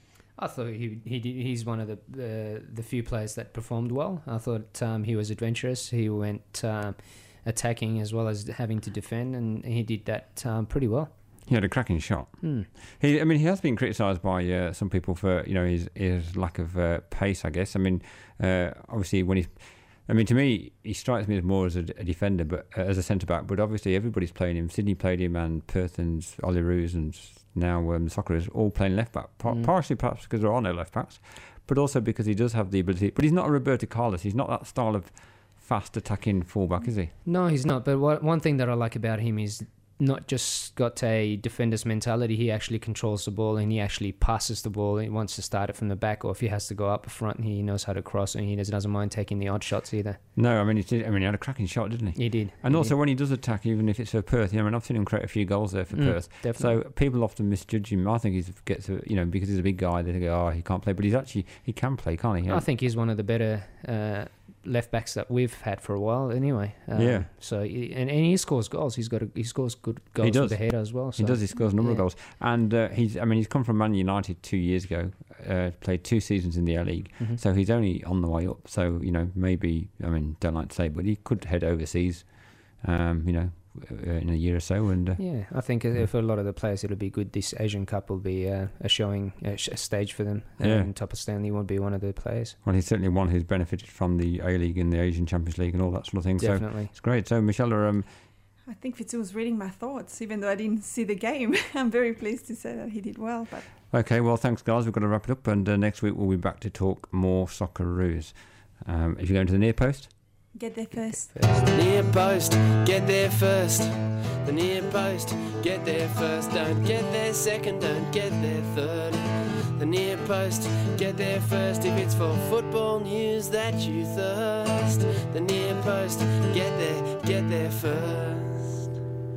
I thought he he did, he's one of the, the the few players that performed well. I thought um, he was adventurous. He went um, attacking as well as having to defend, and he did that um, pretty well.
He had a cracking shot. Hmm. He, I mean, he has been criticised by uh, some people for, you know, his his lack of uh, pace, I guess. I mean, uh, obviously when he's, I mean, to me, he strikes me as more as a, a defender, but uh, as a centre back. But obviously, everybody's playing him. Sydney played him, and Perth and Olyroos, and now um, Socceroos all playing left back. Par- mm. Partially, perhaps because there are no left backs, but also because he does have the ability. But he's not a Roberto Carlos. He's not that style of fast attacking fullback, is he?
No, he's not. But what, one thing that I like about him is not just got a defender's mentality. He actually controls the ball, and he actually passes the ball. He wants to start it from the back, or if he has to go up front, he knows how to cross, and he doesn't mind taking the odd shots either.
No, I mean, he did, I mean, he had a cracking shot, didn't he?
He did.
And
he
also,
did.
when he does attack, even if it's for Perth, you know, I mean, I've seen him create a few goals there for
mm,
Perth.
Definitely.
So people often misjudge him. I think he gets, a, you know, because he's a big guy, they go, oh, he can't play, but he's actually he can play, can't he? Yeah.
I think he's one of the better Uh, left backs that we've had for a while anyway. Um,
yeah.
So and, and he scores goals. He's got a, he scores good goals he does. with the header as well. So.
He does. He scores a number
yeah.
of goals. And uh, he's. I mean, he's come from Man United two years ago. Uh, played two seasons in the A League. Mm-hmm. So he's only on the way up. So you know, maybe. I mean, don't like to say, but he could head overseas. Um, you know. In a year or so, and uh,
yeah, I think uh, for a lot of the players, it'll be good. This Asian Cup will be uh, a showing, a, sh- a stage for them.
Yeah.
And Topor-Stanley won't be one of the players.
Well, he's certainly one who's benefited from the A League and the Asian Champions League and all that sort of thing.
Definitely,
so it's great. So, Michelle, um,
I think Fitz was reading my thoughts, even though I didn't see the game. I'm very pleased to say that he did well. But
okay, well, thanks, guys. We've got to wrap it up, and uh, next week we'll be back to talk more Socceroos. Um, if you go into the near post.
Get there first.
Near post, get there first. The near post, get there first. Don't get there second, don't get there third. The near post, get there first. If it's for football news that you thirst. The near post, get there, get there first.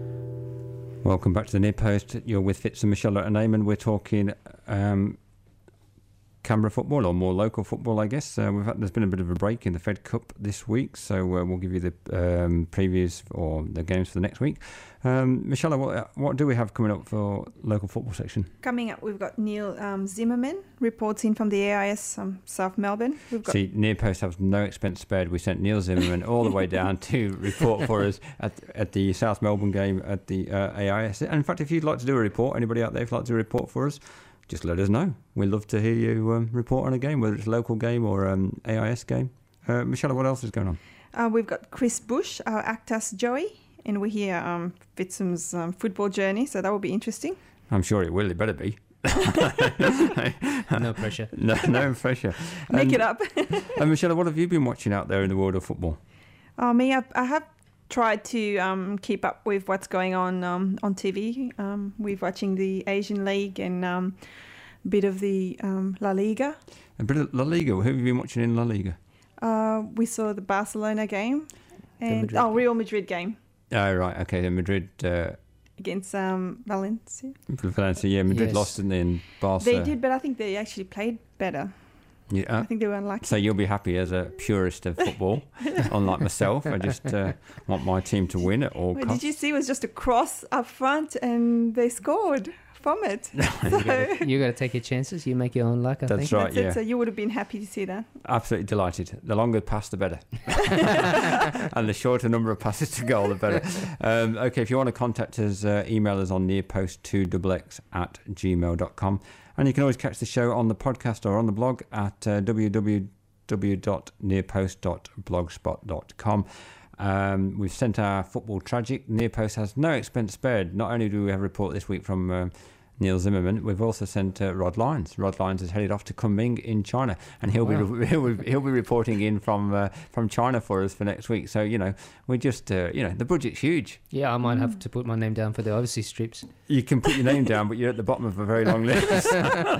Welcome back to the near post. You're with Fitz and Michelle and Eamon. We're talking um, Canberra football, or more local football, I guess. Uh, we've had, there's been a bit of a break in the Fed Cup this week, so uh, we'll give you the um, previews or the games for the next week. Um, Michelle, what, what do we have coming up for local football section?
Coming up, we've got Neil um, Zimmerman reports in from the A I S um, South Melbourne. We've got
See, Near Post has no expense spared. We sent Neil Zimmerman all the way down to report for us at at the South Melbourne game at the uh, A I S. And in fact, if you'd like to do a report, anybody out there who'd like to report for us, just let us know. We'd love to hear you um, report on a game, whether it's a local game or um, A I S game. Uh, Michelle, what else is going on?
Uh, we've got Chris Bush, our Actas Joey, and we hear um, Fitzum's um, football journey, so that will be interesting.
I'm sure it will. It better be.
No pressure.
No, no pressure.
Make
and,
it up.
And Michelle, what have you been watching out there in the world of football?
Oh, me, I, I have tried to um, keep up with what's going on um, on T V. Um, we're watching the Asian League and um, a bit of the um, La Liga.
A bit of La Liga. Who have you been watching in La Liga?
Uh, we saw the Barcelona game and oh, Real Madrid game.
Oh, right. Okay, the Madrid uh,
against um, Valencia.
Valencia, yeah. Madrid
Yes.
lost, didn't they, in Barca?
They did, but I think they actually played better.
Yeah.
I think they were unlucky.
So you'll be happy as a purist of football, unlike myself. I just uh, want my team to win at all
Wait,
costs.
did you see it was just a cross up front and they scored from it?
You gotta, you gotta take your chances. You make your own luck, I
That's
think.
right,
That's
yeah.
it. So you would have been happy to see that.
Absolutely delighted. The longer pass, the better. And the shorter number of passes to goal, the better. Um, okay, if you want to contact us, uh, email us on nearpost two x x at gmail dot com. And you can always catch the show on the podcast or on the blog at uh, w w w dot nearpost dot blogspot dot com. Um, we've sent our football tragic. Nearpost has no expense spared. Not only do we have a report this week from uh, Neil Zimmerman. We've also sent uh, Rod Lyons. Rod Lyons is headed off to Kunming in China, and he'll
Wow.
be he'll be, he'll be reporting in from uh, from China for us for next week. So you know, we're just uh, you know the budget's huge.
Yeah, I might have to put my name down for the overseas trips.
You can put your name down, but you're at the bottom of a very long list.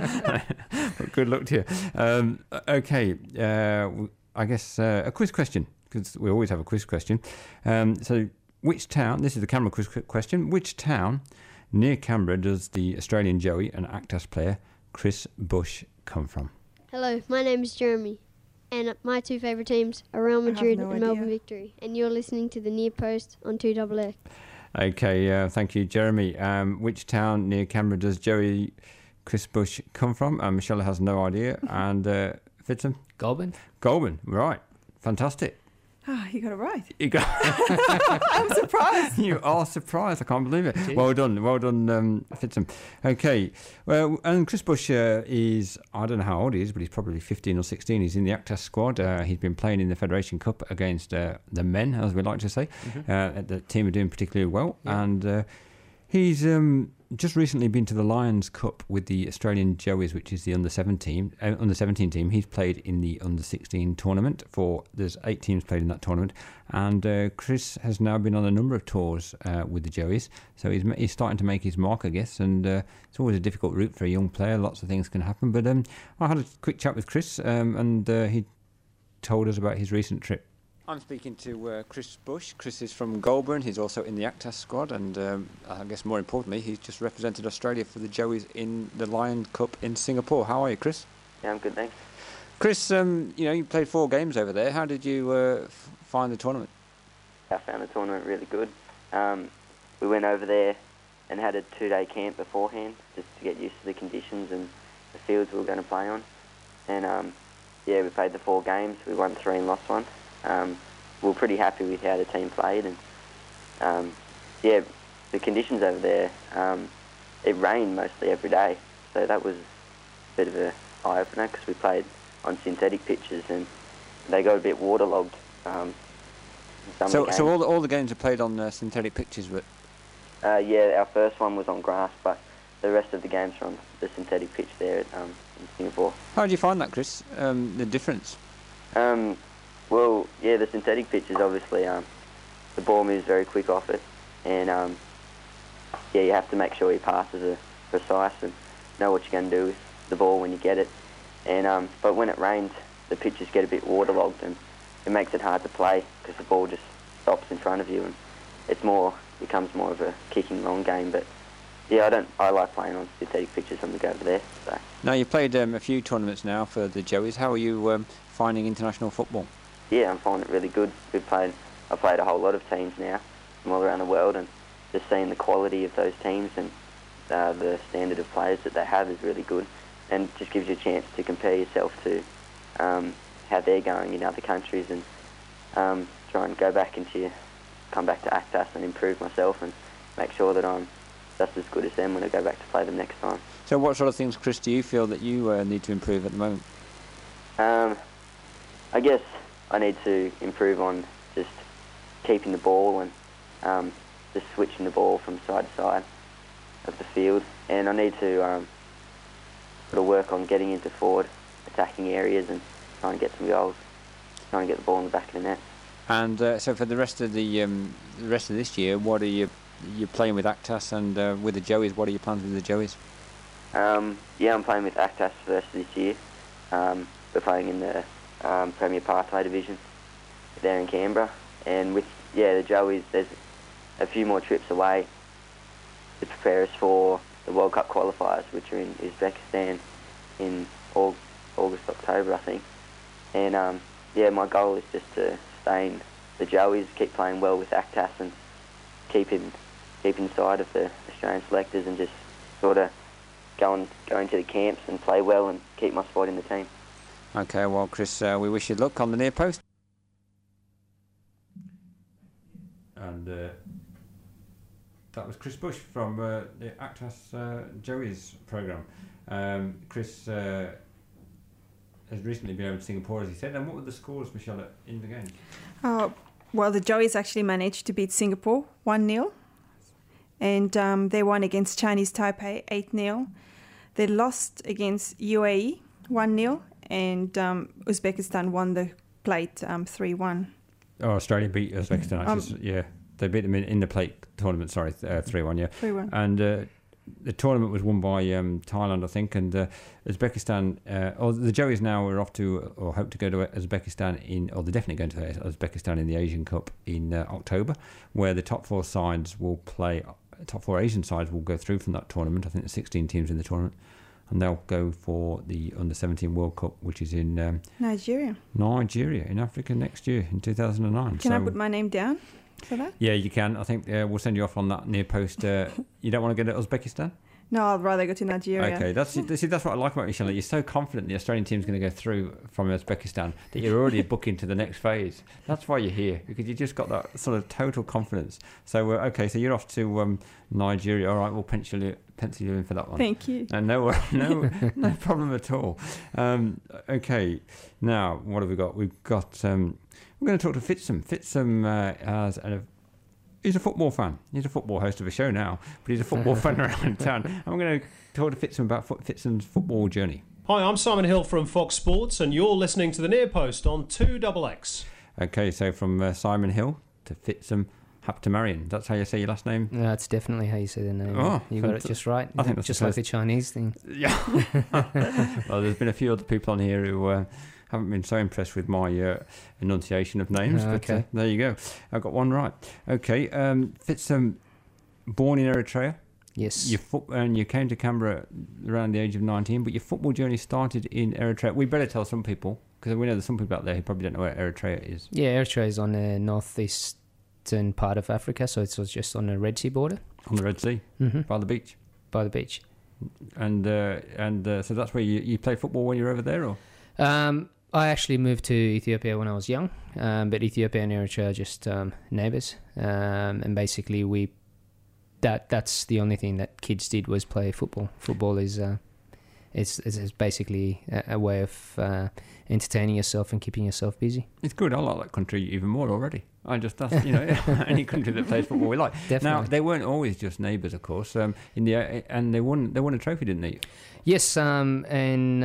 But good luck to you. Um, okay, uh, I guess uh, a quiz question, because we always have a quiz question. Um, so, which town? This is the Canberra quiz question. Which town near Canberra does the Australian Joey and Actas player Chris Bush come from?
Hello, my name is Jeremy, and my two favourite teams are Real Madrid
no
and
idea.
Melbourne Victory, and you're listening to the Near Post on two X X.
Okay, uh, thank you, Jeremy. Um, which town near Canberra does Joey Chris Bush come from? Um, Michelle has no idea. And uh, Fitzham?
Goulburn?
Goulburn, right. Fantastic.
Ah, you got it right.
You got
I'm surprised.
You are surprised. I can't believe it.
Jeez.
Well done. Well done, um, Fitzham. Okay. Well, and Chris Bush uh, is, I don't know how old he is, but he's probably fifteen or sixteen. He's in the Actas squad. Uh, he's been playing in the Federation Cup against uh, the men, as we like to say.
Mm-hmm.
Uh, the team are doing particularly well.
Yeah.
And uh, he's um, just recently been to the Lions Cup with the Australian Joeys, which is the under seventeen uh, under seventeen team. He's played in the under sixteen tournament. For there's eight teams played in that tournament, and uh, Chris has now been on a number of tours uh, with the Joeys. So he's he's starting to make his mark, I guess. And uh, it's always a difficult route for a young player. Lots of things can happen. But um, I had a quick chat with Chris, um, and uh, he told us about his recent trip. I'm speaking to uh, Chris Bush. Chris is from Goulburn. He's also in the Actas squad, and um, I guess more importantly, he's just represented Australia for the Joeys in the Lion Cup in Singapore. How are you, Chris?
Yeah, I'm good, thanks.
Chris, um, you know, you played four games over there. How did you uh, f- find the tournament?
I found the tournament really good. Um, we went over there and had a two-day camp beforehand just to get used to the conditions and the fields we were going to play on. And um, yeah, we played the four games. We won three and lost one. Um, we were pretty happy with how the team played, and um, yeah, the conditions over there, um, it rained mostly every day, so that was a bit of a eye-opener because we played on synthetic pitches and they got a bit waterlogged. Um, in some
So,
games.
so all the, all the games are played on uh, synthetic pitches, but
Uh, yeah, our first one was on grass, but the rest of the games were on the synthetic pitch there at, um, in Singapore.
how did you find that, Chris? Um, the difference?
Um, well, yeah, the synthetic pitch is obviously um, the ball moves very quick off it, and um, yeah, you have to make sure your passes are precise and know what you're going to do with the ball when you get it. And um, but when it rains, the pitches get a bit waterlogged, and it makes it hard to play because the ball just stops in front of you, and it's more becomes more of a kicking long game. But yeah, I don't. I like playing on synthetic pitches when we go over there. So.
Now, you've played um, a few tournaments now for the Joeys. How are you um, finding international football?
Yeah, I'm finding it really good. We've played. I played a whole lot of teams now from all around the world, and just seeing the quality of those teams and uh, the standard of players that they have is really good, and just gives you a chance to compare yourself to um, how they're going in other countries, and um, try and go back into, come back to Actas and improve myself and make sure that I'm just as good as them when I go back to play them next time.
So what sort of things, Chris, do you feel that you uh, need to improve at the moment?
Um, I guess I need to improve on just keeping the ball and um, just switching the ball from side to side of the field, and I need to um, sort of work on getting into forward attacking areas and trying to get some goals, trying to get the ball in the back of the net.
And uh, so for the rest of the um, the rest of this year, what are you you're playing with Actas and uh, with the Joeys? What are your plans with the Joeys?
Um, yeah, I'm playing with Actas for the rest of this year. Um, we're playing in the um, Premier Partai division there in Canberra, and with yeah the Joeys, there's a few more trips away to prepare us for the World Cup qualifiers, which are in Uzbekistan in August, October, I think. And um, yeah, my goal is just to stay in the Joeys, keep playing well with Actas, and keep in keep inside of the Australian selectors, and just sort of go and go into the camps and play well and keep my spot in the team.
Okay, well, Chris, uh, we wish you luck on the near post. And uh, that was Chris Bush from uh, the Actas uh, Joeys programme. Um, Chris uh, has recently been over to Singapore, as he said. And what were the scores, Michelle, in the game?
Oh, well, the Joeys actually managed to beat Singapore one nil. and um, they won against Chinese Taipei eight nil. They lost against U A E one nil, and um, Uzbekistan won the plate um, three one.
Oh, Australia beat Uzbekistan. Actually, um, yeah, they beat them in, in the plate tournament. Sorry, uh, three one. Yeah,
three one.
And uh, the tournament was won by um, Thailand, I think, and uh, Uzbekistan. Uh, or the Joeys now are off to, or hope to go to Uzbekistan in, or they're definitely going to Uzbekistan in the Asian Cup in uh, October, where the top four sides will play. Top four Asian sides will go through from that tournament. I think there's sixteen teams in the tournament, and they'll go for the under seventeen World Cup, which is in um,
Nigeria.
Nigeria in Africa next year in two thousand nine.
Can
so,
I put my name down for that?
Yeah, you can. I think uh, we'll send you off on that near post. Uh, you don't want to go to Uzbekistan?
No, I'd rather go to Nigeria.
Okay, that's see, that's what I like about you, Shelley. You're so confident the Australian team's going to go through from Uzbekistan that you're already booking to the next phase. That's why you're here, because you just got that sort of total confidence. So, uh, okay, so you're off to um, Nigeria. All right, we'll pencil you, pencil you in for that one.
Thank you.
And no, no, no problem at all. Um, okay, now what have we got? We've got. Um, we're going to talk to Fitsum. Fitsum uh, has an. He's a football fan. He's a football host of a show now, but he's a football fan around town. And we're going to talk to Fitsum about Fitsum's football journey.
Hi, I'm Simon Hill from Fox Sports, and you're listening to the Near Post on two X X.
Okay, so from uh, Simon Hill to Fitsum Haptamarian. That's how you say your last name?
No, that's definitely how you say the name.
Oh,
you got it just right.
I think that's
just like the Chinese thing.
Yeah. Well, there's been a few other people on here who uh, haven't been so impressed with my uh, enunciation of names,
oh,
but
okay.
uh, there you go. I got one right. Okay, um, Fitsum, born in Eritrea.
Yes.
Your foot, and you came to Canberra around the age of nineteen, but your football journey started in Eritrea. We better tell some people, because we know there's some people out there who probably don't know where Eritrea is.
Yeah, Eritrea is on the northeastern part of Africa, so it's just on the Red Sea border.
On the Red Sea,
mm-hmm.
by the beach.
By the beach.
And uh, and uh, so that's where you, you played football when you were over there, or?
Um, I actually moved to Ethiopia when I was young, um, but Ethiopia and Eritrea are just um, neighbours, um, and basically we that that's the only thing that kids did was play football. Football is uh, it's, it's basically a, a way of uh, entertaining yourself and keeping yourself busy.
It's good. I like that country even more already. I just that's you know any country that plays football we like.
Definitely.
Now they weren't always just neighbours, of course. Um, in the and they won they won a trophy, didn't they?
Yes, um, and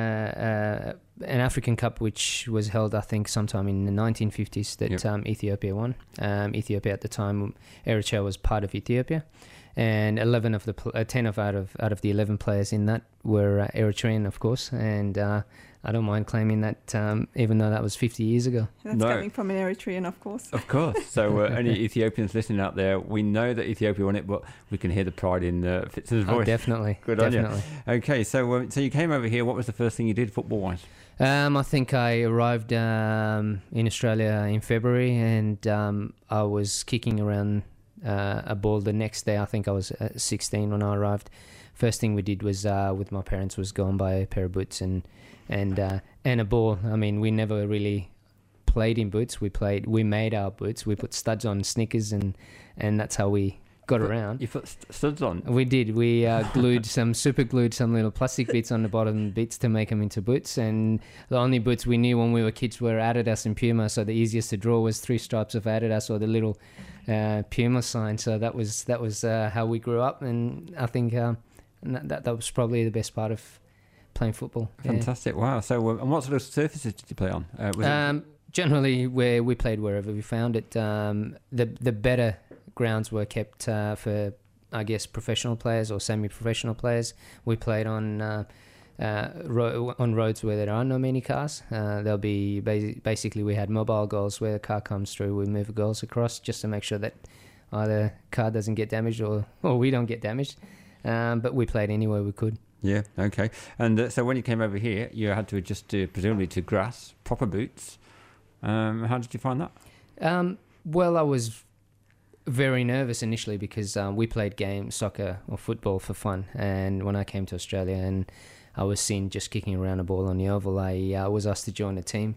uh, uh, an African Cup which was held, I think, sometime in the nineteen fifties that
yep.
um, Ethiopia won. Um, Ethiopia at the time, Eritrea was part of Ethiopia, and eleven of the pl- uh, ten of out of out of the eleven players in that were uh, Eritrean, of course, and. Uh, I don't mind claiming that, um, even though that was fifty years ago.
That's
no.
coming from an Eritrean, of course.
Of course. So uh, any Ethiopians listening out there, we know that Ethiopia won it, but we can hear the pride in uh, Fitz's voice.
Oh, definitely.
Good
definitely.
on you. Okay, so uh, so you came over here. What was the first thing you did football-wise?
Um, I think I arrived um, in Australia in February, and um, I was kicking around uh, a ball the next day. I think I was uh, sixteen when I arrived. First thing we did was uh, with my parents was go and buy a pair of boots and and uh, and a ball. I mean, we never really played in boots. We played. We made our boots. We put studs on sneakers, and and that's how we got
put,
around.
You put studs on?
We did. We uh, glued some super glued some little plastic bits on the bottom bits to make them into boots. And the only boots we knew when we were kids were Adidas and Puma. So the easiest to draw was three stripes of Adidas or the little uh, Puma sign. So that was that was uh, how we grew up. And I think um, that, that that was probably the best part of playing football.
Fantastic. Yeah. Wow. So uh, and what sort of surfaces did you play on? Uh, was
um,
it...
Generally, where we played wherever we found it. Um, the the better grounds were kept uh, for, I guess, professional players or semi-professional players. We played on uh, uh, ro- on roads where there are no many cars. Uh, there'll be basi- basically we had mobile goals where the car comes through. We move the goals across just to make sure that either car doesn't get damaged or or we don't get damaged. Um, but we played anywhere we could.
Yeah, okay. And uh, so when you came over here, you had to adjust to, presumably to grass, proper boots. Um, how did you find that?
Um, well, I was very nervous initially because um, we played game soccer or football for fun. And when I came to Australia and I was seen just kicking around a ball on the oval, I uh, was asked to join the team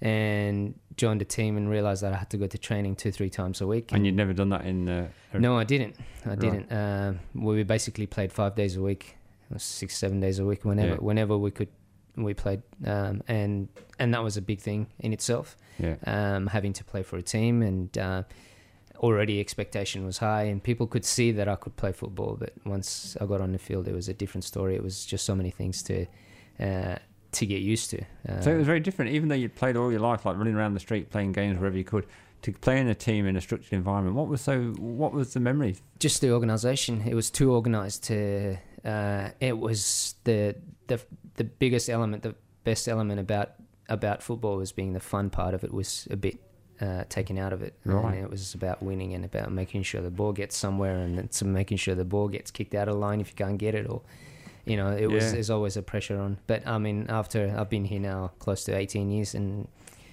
and joined the team and realised that I had to go to training two, three times a week.
And, and you'd never done that in... Uh,
no, I didn't. I
right.
didn't. Uh, we basically played five days a week, six, seven days a week, whenever
yeah.
whenever we could. We played, um, and and that was a big thing in itself.
Yeah.
Um, having to play for a team, and uh, already expectation was high, and people could see that I could play football. But once I got on the field, it was a different story. It was just so many things to uh, to get used to. Uh,
so it was very different, even though you'd played all your life, like running around the street, playing games wherever you could, to play in a team in a structured environment. What was so? What was the memory?
Just the organisation. It was too organised. To uh, it was the the the biggest element, the best element about about football was being the fun part of it was a bit uh, taken out of it.
Right.
And it was about winning and about making sure the ball gets somewhere, and it's making sure the ball gets kicked out of line if you can't get it, or you know, it was
Yeah.
there's always a pressure on. But I mean, after I've been here now close to eighteen years, and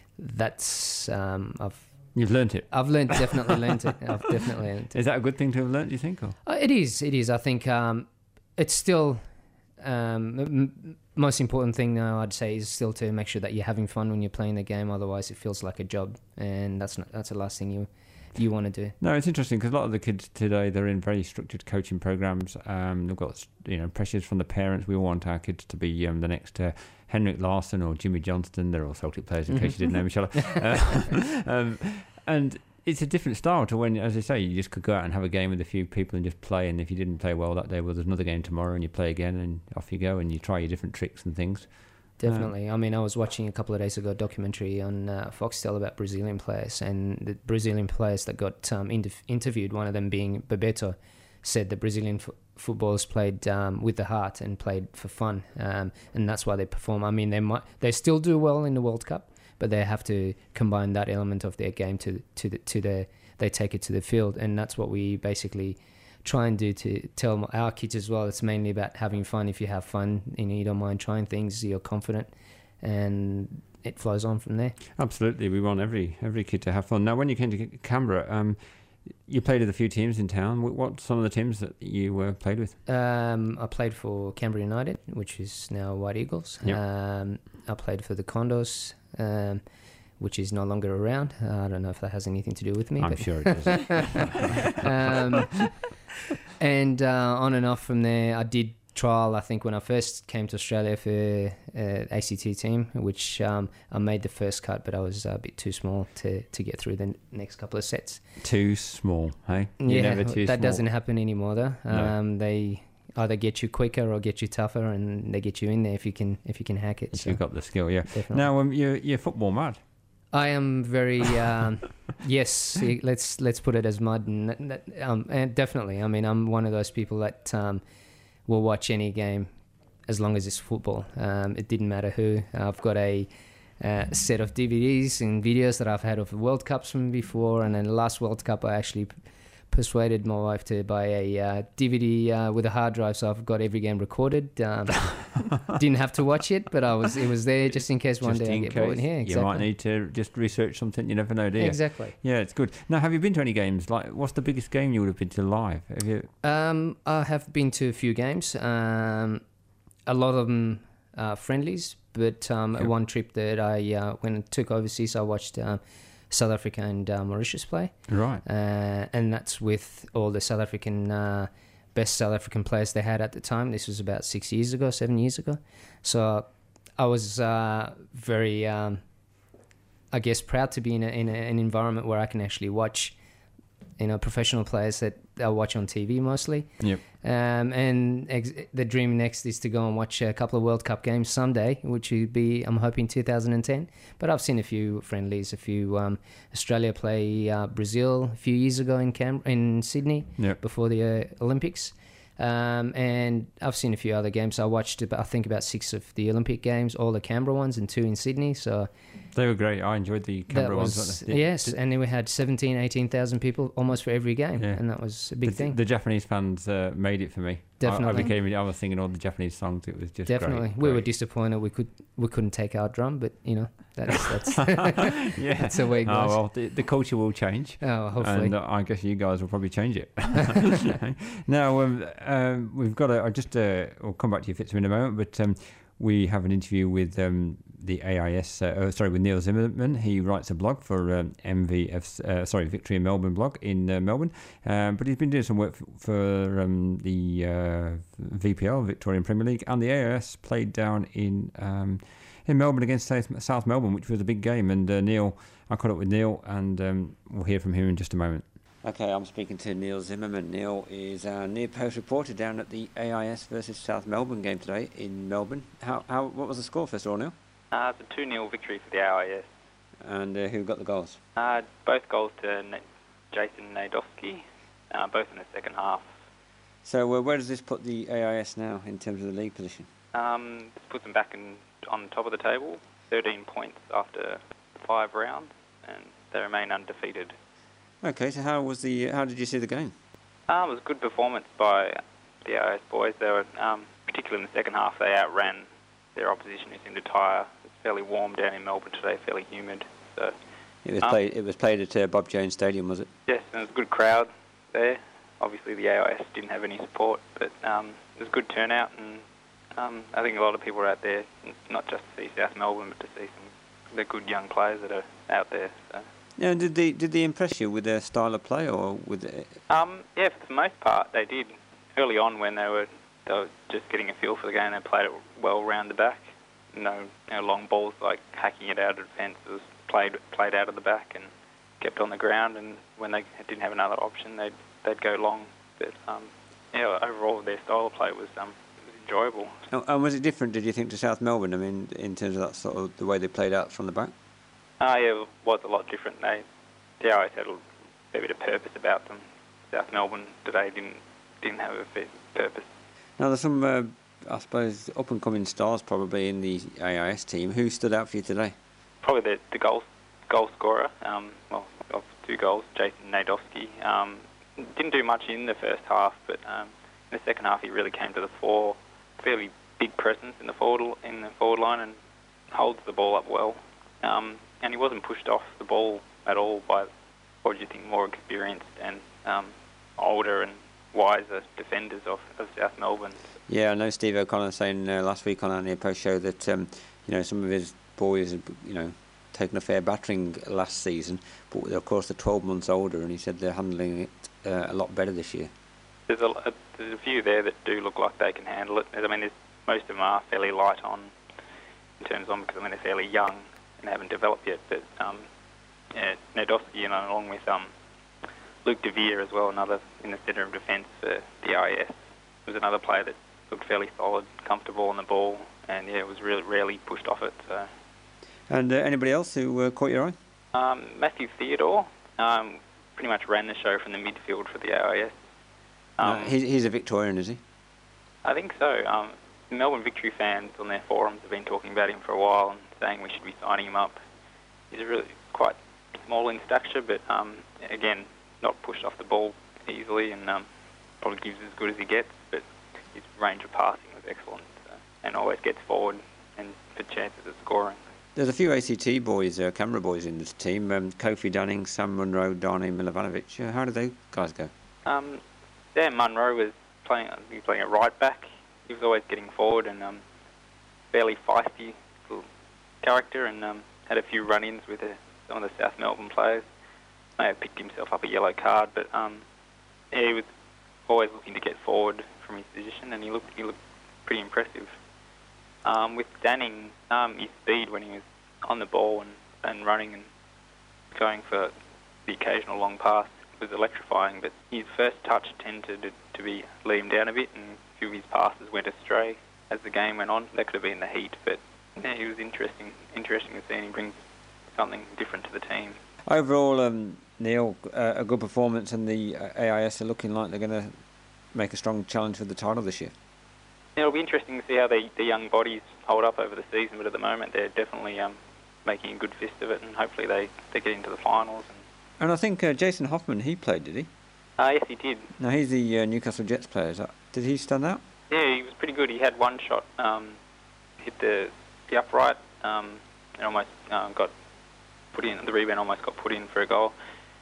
that's um, I've
You've learnt it.
I've learned definitely learned it. I've definitely learned it.
Is that a good thing to have learnt, do you think? Or?
Uh, it is. It is. I think um, it's still um, m- most important thing now. I'd say is still to make sure that you're having fun when you're playing the game. Otherwise, it feels like a job, and that's not, that's the last thing you you want to do.
No, it's interesting because a lot of the kids today, they're in very structured coaching programs. Um, they've got, you know, pressures from the parents. We all want our kids to be um, the next uh, Henrik Larsson or Jimmy Johnston. They're all Celtic players, in case you didn't know, Michelle. Uh, um, and it's a different style to when, as I say, you just could go out and have a game with a few people and just play. And if you didn't play well that day, well, there's another game tomorrow, and you play again, and off you go, and you try your different tricks and things.
Definitely. I mean, I was watching a couple of days ago a documentary on uh, Foxtel about Brazilian players, and the Brazilian players that got um, inter- interviewed, one of them being Bebeto, said that Brazilian f- footballers played um, with the heart and played for fun, um, and that's why they perform. I mean, they might they still do well in the World Cup, but they have to combine that element of their game to to the to the they take it to the field, and that's what we basically try and do to tell our kids as well. It's mainly about having fun. If you have fun and you don't mind trying things, you're confident, and it flows on from there.
Absolutely, we want every every kid to have fun. Now, when you came to Canberra, um, you played with a few teams in town. What, what some of the teams that you uh, played with?
Um, I played for Canberra United, which is now White Eagles.
Yep.
Um, I played for the Condos, um, which is no longer around. Uh, I don't know if that has anything to do with me.
I'm
but
sure it does.
um, and uh, on and off from there, I did trial, I think, when I first came to Australia for uh, A C T team, which um, I made the first cut, but I was a bit too small to, to get through the n- next couple of sets.
Too small, hey? You're
Yeah,
never too
that
small.
doesn't happen anymore, though.
No.
Um, they either get you quicker or get you tougher, and they get you in there if you can if you can hack it.
If
so
you've got the skill, yeah.
definitely.
Now, um, you're, you're football mad.
I am very um, yes. Let's let's put it as mud, and, that, that, um, and definitely. I mean, I'm one of those people that um, will watch any game as long as it's football. Um, it didn't matter who. I've got a uh, set of D V Ds and videos that I've had of World Cups from before, and then the last World Cup I actually persuaded my wife to buy a uh, D V D uh, with a hard drive, so I've got every game recorded. Um, didn't have to watch it, but I was it was there just in case one
Just
day I
in
get
case
bored. Yeah, exactly.
You might need to just research something. You never know, do you?
Exactly.
Yeah, it's good. Now, have you been to any games? Like, what's the biggest game you would have been to live? Have you?
Um, I have been to a few games. Um, a lot of them are friendlies, but um,
Yep.
one trip that I uh, when I took overseas, I watched um, South Africa and uh, Mauritius play,
Right.
uh, and that's with all the South African uh, best South African players they had at the time. This was about six years ago, seven years ago. So I was uh, very, um, I guess, proud to be in, a, in a, an environment where I can actually watch, you know, professional players that I watch on T V mostly.
Yep.
Um, and ex- the dream next is to go and watch a couple of World Cup games someday, which would be, I'm hoping, two thousand ten. But I've seen a few friendlies, a few um, Australia play uh, Brazil a few years ago in Cam- in Sydney
Yep.
before the uh, Olympics. Um, and I've seen a few other games. I watched, about, I think, about six of the Olympic games, all the Canberra ones and two in Sydney. So
They were great. I enjoyed the
that
Canberra
was,
ones. weren't they? Did-
yes,
did-
and then we had seventeen, eighteen thousand people almost for every game,
Yeah.
and that was a big
the,
thing.
The Japanese fans uh, made it for me.
Definitely.
I, I became. I was singing all the Japanese songs. It was just
Definitely,
great,
we were
great.
disappointed we could we couldn't take our drum, but you know that's that's
Yeah.
that's the way it goes.
Oh well, the, the culture will change.
Oh, hopefully.
And uh, I guess you guys will probably change it. Now, um, um, we've got a. I just. Uh, I'll come back to you, Fitzhugh, in a moment. But um, we have an interview with um, the A I S. Uh, oh, sorry, with Neil Zimmerman. He writes a blog for um, M V F. Uh, sorry, Victory in Melbourne blog in uh, Melbourne. Um, but he's been doing some work for, for um, the uh, V P L, Victorian Premier League, and the A I S played down in. Um, in Melbourne against South, South Melbourne, which was a big game. And uh, Neil, I caught up with Neil, and um, we'll hear from him in just a moment. Okay, I'm speaking to Neil Zimmerman. Neil is our near post reporter down at the A I S versus South Melbourne game today in Melbourne. How, how, what was the score first of all, Neil?
Uh, it's a two nil victory for the A I S.
And uh, who got the goals?
Uh, both goals to N- Jason Nadowski, uh, both in the second half.
So uh, where does this put the A I S now in terms of the league position?
Um, this puts them back in, on top of the table, thirteen points after five rounds, and they remain undefeated.
Okay, so how was the? How did you see the game?
Um, it was a good performance by the A I S boys. They were, um, particularly in the second half, they outran their opposition, who seemed to tire. It's fairly warm down in Melbourne today, fairly humid. So
it was
um,
played. It was played at uh, Bob Jones Stadium, was it?
Yes, and it was a good crowd there. Obviously, the A I S didn't have any support, but um, it was a good turnout, and um, I think a lot of people were out there, not just to see South Melbourne, but to see some the good young players that are out there. So.
Yeah, did they did they impress you with their style of play, or with? The...
Um, yeah, for the most part, they did. Early on, when they were they were just getting a feel for the game, they played it well round the back. No, no long balls like hacking it out of defence. It was played played out of the back and kept on the ground. And when they didn't have another option, they'd they'd go long. But um, yeah, overall, their style of play was um was enjoyable.
Oh, and was it different? Did you think to South Melbourne? I mean, in terms of that sort of the way they played out from the back.
Ah, uh, yeah, it was a lot different. They, the A I S had a fair bit of purpose about them. South Melbourne today didn't didn't have a fair purpose.
Now, there's some, uh, I suppose, up-and-coming stars probably in the A I S team. Who stood out for you today?
Probably the, the goal goal scorer. Um, well, of two goals, Jason Nadowski. Um, didn't do much in the first half, but um, in the second half he really came to the fore. Fairly big presence in the forward in the forward line and holds the ball up well. Um, and he wasn't pushed off the ball at all by, what do you think, more experienced and um, older and wiser defenders of, of South Melbourne.
Yeah, I know Steve O'Connor saying uh, last week on our Near Post show that um, you know some of his boys had you know taken a fair battering last season, but of course they're twelve months older, and he said they're handling it uh, a lot better this year.
There's a, a there's a few there that do look like they can handle it. I mean, there's, most of them are fairly light on in terms of because I mean they're fairly young and haven't developed yet. But um, yeah, Nadowski, you know, along with um, Luke De Vere as well, another in the centre of defence for the A I S, was another player that looked fairly solid, comfortable on the ball, and yeah, was really rarely pushed off it. So.
And uh, anybody else who uh, caught your eye?
Um, Matthew Theodore um, pretty much ran the show from the midfield for the A I S. Um,
uh, he's, he's a Victorian, is he?
I think so. Um, the Melbourne Victory fans on their forums have been talking about him for a while and saying we should be signing him up. He's really quite small in stature, but um, again, not pushed off the ball easily, and um, probably gives as good as he gets, but his range of passing was excellent, so, and always gets forward and for chances of scoring.
There's a few A C T boys, uh, camera boys in this team. Um, Kofi Dunning, Sam Munro, Darnay Milovanovic. Uh, how did those guys go?
Um, Dan Munro was playing. He was playing at right back. He was always getting forward and um, fairly feisty little character, and um, had a few run-ins with uh, some of the South Melbourne players. May have picked himself up a yellow card, but um, yeah, he was always looking to get forward from his position, and he looked he looked pretty impressive. Um, with Danning, um, his speed when he was on the ball and, and running and going for the occasional long pass was electrifying, but his first touch tended to, to be let him down a bit, and a few of his passes went astray as the game went on. That could have been the heat, but yeah, he was interesting, interesting to see, and he brings something different to the team.
Overall, um, Neil, uh, a good performance, and the uh, A I S are looking like they're going to make a strong challenge for the title this year.
It'll be interesting to see how they, the young bodies hold up over the season, but at the moment they're definitely um, making a good fist of it, and hopefully they, they get into the finals. And,
and I think uh, Jason Hoffman, he played, did he?
Uh, yes, he did.
Now, he's the uh, Newcastle Jets player. Is that, did he stand out?
Yeah, he was pretty good. He had one shot, um, hit the, the upright, um, and almost uh, got put in. The rebound almost got put in for a goal.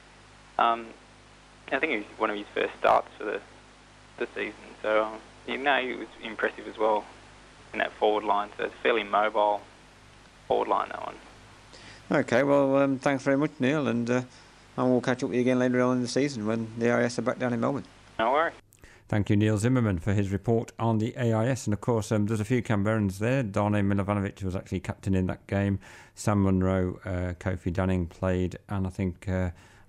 Um, I think it was one of his first starts for the the season, so um, you know he was impressive as well in that forward line. So it's a fairly mobile forward line, that one.
Okay, well, um, thanks very much, Neil, and uh, I will catch up with you again later on in the season when the A I S are back down in Melbourne.
No worries.
Thank you, Neil Zimmerman, for his report on the A I S. And, of course, um, there's a few Canberrans there. Darnay Milovanovic was actually captain in that game. Sam Munro, uh, Kofi Dunning played. And I think uh,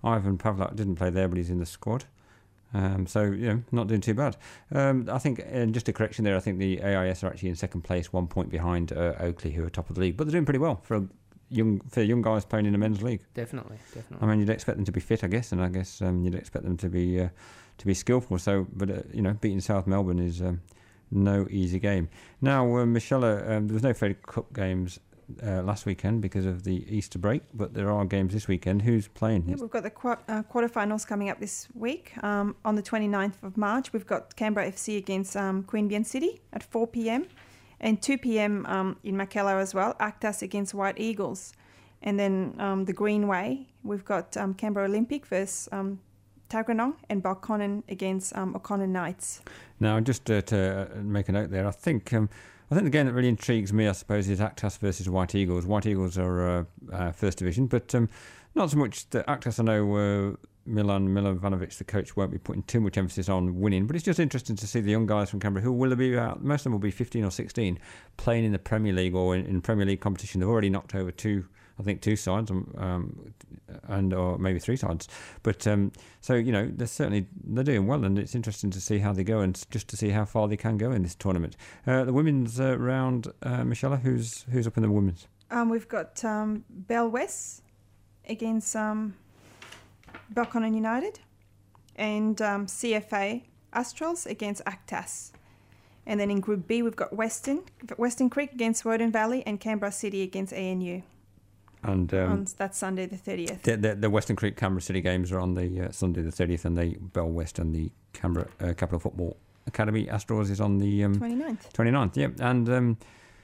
Ivan Pavlak didn't play there, but he's in the squad. Um, so, you know, not doing too bad. Um, I think, and just a correction there, I think the A I S are actually in second place, one point behind uh, Oakley, who are top of the league. But they're doing pretty well for young for young guys playing in the men's league.
Definitely, definitely.
I mean, you'd expect them to be fit, I guess, and I guess um, you'd expect them to be uh, to be skillful. So, but, uh, you know, beating South Melbourne is um, no easy game. Now, uh, Michelle, um, there was no Fed Cup games Uh, last weekend because of the Easter break, but there are games this weekend. Who's playing?
Yeah, we've got the qu- uh, quarterfinals coming up this week. Um, on the twenty-ninth of March, we've got Canberra F C against um, Queanbeyan City at four p.m. and two p.m. Um, in Mackellar as well, Actas against White Eagles. And then um, the Greenway, we've got um, Canberra Olympic versus um, Tuggeranong and Balconnen against um, O'Connor Knights.
Now, just uh, to make a note there, I think... Um, I think the game that really intrigues me, I suppose, is Actas versus White Eagles. White Eagles are uh, uh, first division, but um, not so much that Actas. I know uh, Milan Milovanovic, the coach, won't be putting too much emphasis on winning, but it's just interesting to see the young guys from Canberra, who will be about, most of them will be fifteen or sixteen, playing in the Premier League or in, in Premier League competition. They've already knocked over two, I think, two sides, um, and or maybe three sides. But um, so you know, they're certainly they're doing well, and it's interesting to see how they go and just to see how far they can go in this tournament. Uh, the women's uh, round, uh, Michelle, who's who's up in the women's?
Um, we've got um, Bell West against um, Balconnen United, and um, C F A Astrals against Actas. And then in Group B, we've got Western Western Creek against Woden Valley, and Canberra City against A N U.
And um,
on, that's Sunday the thirtieth.
The, the, the Western Creek Canberra City games are on the uh, Sunday the thirtieth, and the Bell West and the Canberra uh, Capital Football Academy Astros is on the um,
twenty-ninth.
twenty-ninth, yeah. And um,